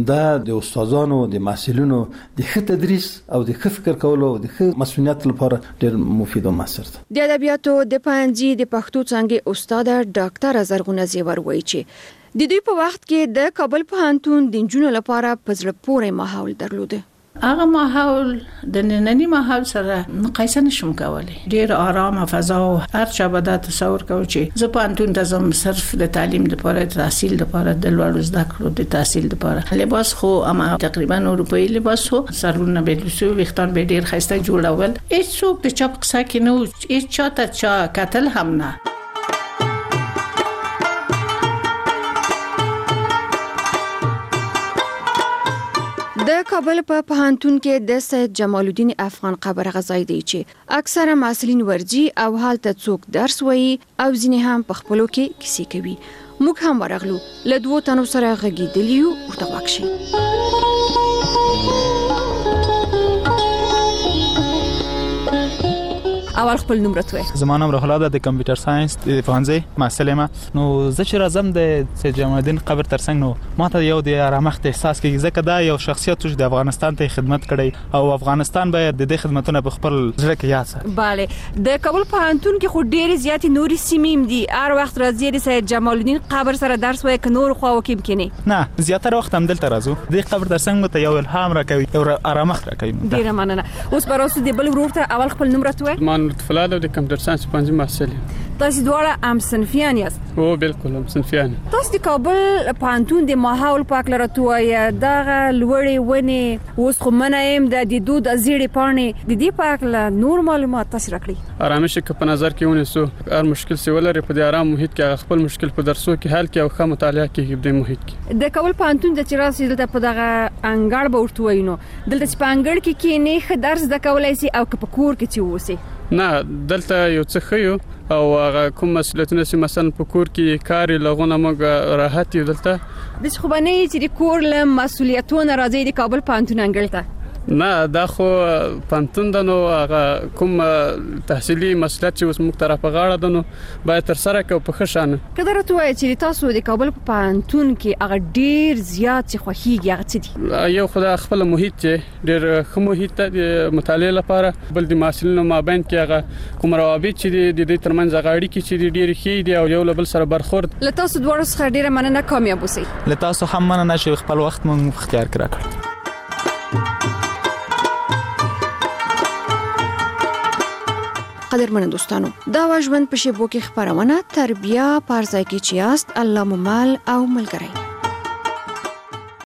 د استادانو د محصلینو د ښه تدریس او د ښه فکر کولو او د ښه مسؤلیت لپاره ډیر مفید او موثر دی. د ادبیاتو د پنځي د پښتو څنګه استاد ډاکټر زرغونه زیور وایي چې د دوی په وخت کې د کابل پوهنتون د جنونو لپاره پزړه پورې ماحول درلوده. هغه ماحول د نننی ماحول سره مقایسه نشم کولای. ډیر آرام فضا او هر چا به دا تصور کوي چې زه پوهنتون ته زم صرف د تعلیم لپاره، تحصیل لپاره، د لوړو زده کړو د تحصیل لپاره. لباس خو اما تقریبا اروپایي لباس هو، سرونه به لوسو، وختان به ډیر خسته جوړول. هیڅ څوک د چپ قصه کې نه، هیڅ چاته چا قتل هم نه. د کابل په پوهنتون کې د سید جمال الدین افغان قبر غځای دی چې اکثره محصلین ورځي او حالت څوک درس وایي او ځینې هم په خپلو کې کیسې کوي. موږ هم ورغلو له دوو تنو سره غږیدلیو ورته واکشي. اول خپل نوم راته. زمانم روح الله د کمپیوټر ساينس د فانزي محصل ما. نو زه چې راځم د سید جمال الدین قبر ترڅنګ نو ماته یو د آرامښت احساس کوي ځکه دا یو شخصیت چې د افغانستان ته خدمت کړی او افغانستان باید د دې خدمتونو په خپل ځړ کې یاد ساتي. bale د کابل پوهنتون کې خو ډېر زیات نوري سیمې دي. هر وخت راځي د سید جمال الدین قبر سره درس وایي ک نور خو وکیم کینی. نه زیاتره وخت هم دلته راځو. د قبر ترڅنګ مته یو الهام راکوي او آرامښت راکوي. ډېر مننه. اوس پروسه د بل ورور ته اول خپل نوم راته. من فلال د کمپیوټر ساينس پنځم محصل. تاسو دواړه هم صنفیان یاست؟ او بالکل هم صنفیان. تاسو د کابل پوهنتون د ماحول پاک لرته وایي دغه لوړې ونې اوس خو منایم د دود ازیړې پانې د دې پاک له نور معلومات تاسو راکړي. آرامش کې په نظر کې ونیسو هر مشکل سی ولري په دې آرام محیط کې خپل مشکل په درسو کې حل کې او ښه مطالعه کې د محیط کې. د کابل پوهنتون د چراسي دلته په دغه انګړ به ورته وینو دلته په انګړ کې کې نه درس د کولای سي او په کور کې چې وسی. نه دلته یو څه خيو او هغه کوم مسؤلیتونه چې مثلا په کور کې کار لغونه موږ راحت یو دلته د خوبنۍ چې د کور له مسؤلیتونو راځي د کابل پانتون انګلته نه دا خو پانتون د نو هغه کوم تحصیلي مسؤلیت چې اوس موږ طرف غاړه د نو باید تر سره کو په خشانه کله راته وایي چې تاسو د کابل پانتون کې هغه ډیر زیات خوخيږي هغه څه دي یو خدای خپل محیط چې ډیر خو محیط د مطالعه لپاره بل د محصلینو مابین کې هغه کوم روابط چې د دې ترمنځ غاړي کې چې ډیر ښه دي او یو بل سره برخورد له تاسو دوه څخه ډیره مننه کامیاب اوسئ له تاسو هم مننه چې خپل وخت مونږ اختیار کړی قدرمن دوستانو دا ژوند په شیبو کې خبرونه تربیه پارځای کې چیاست الله ممال او ملګری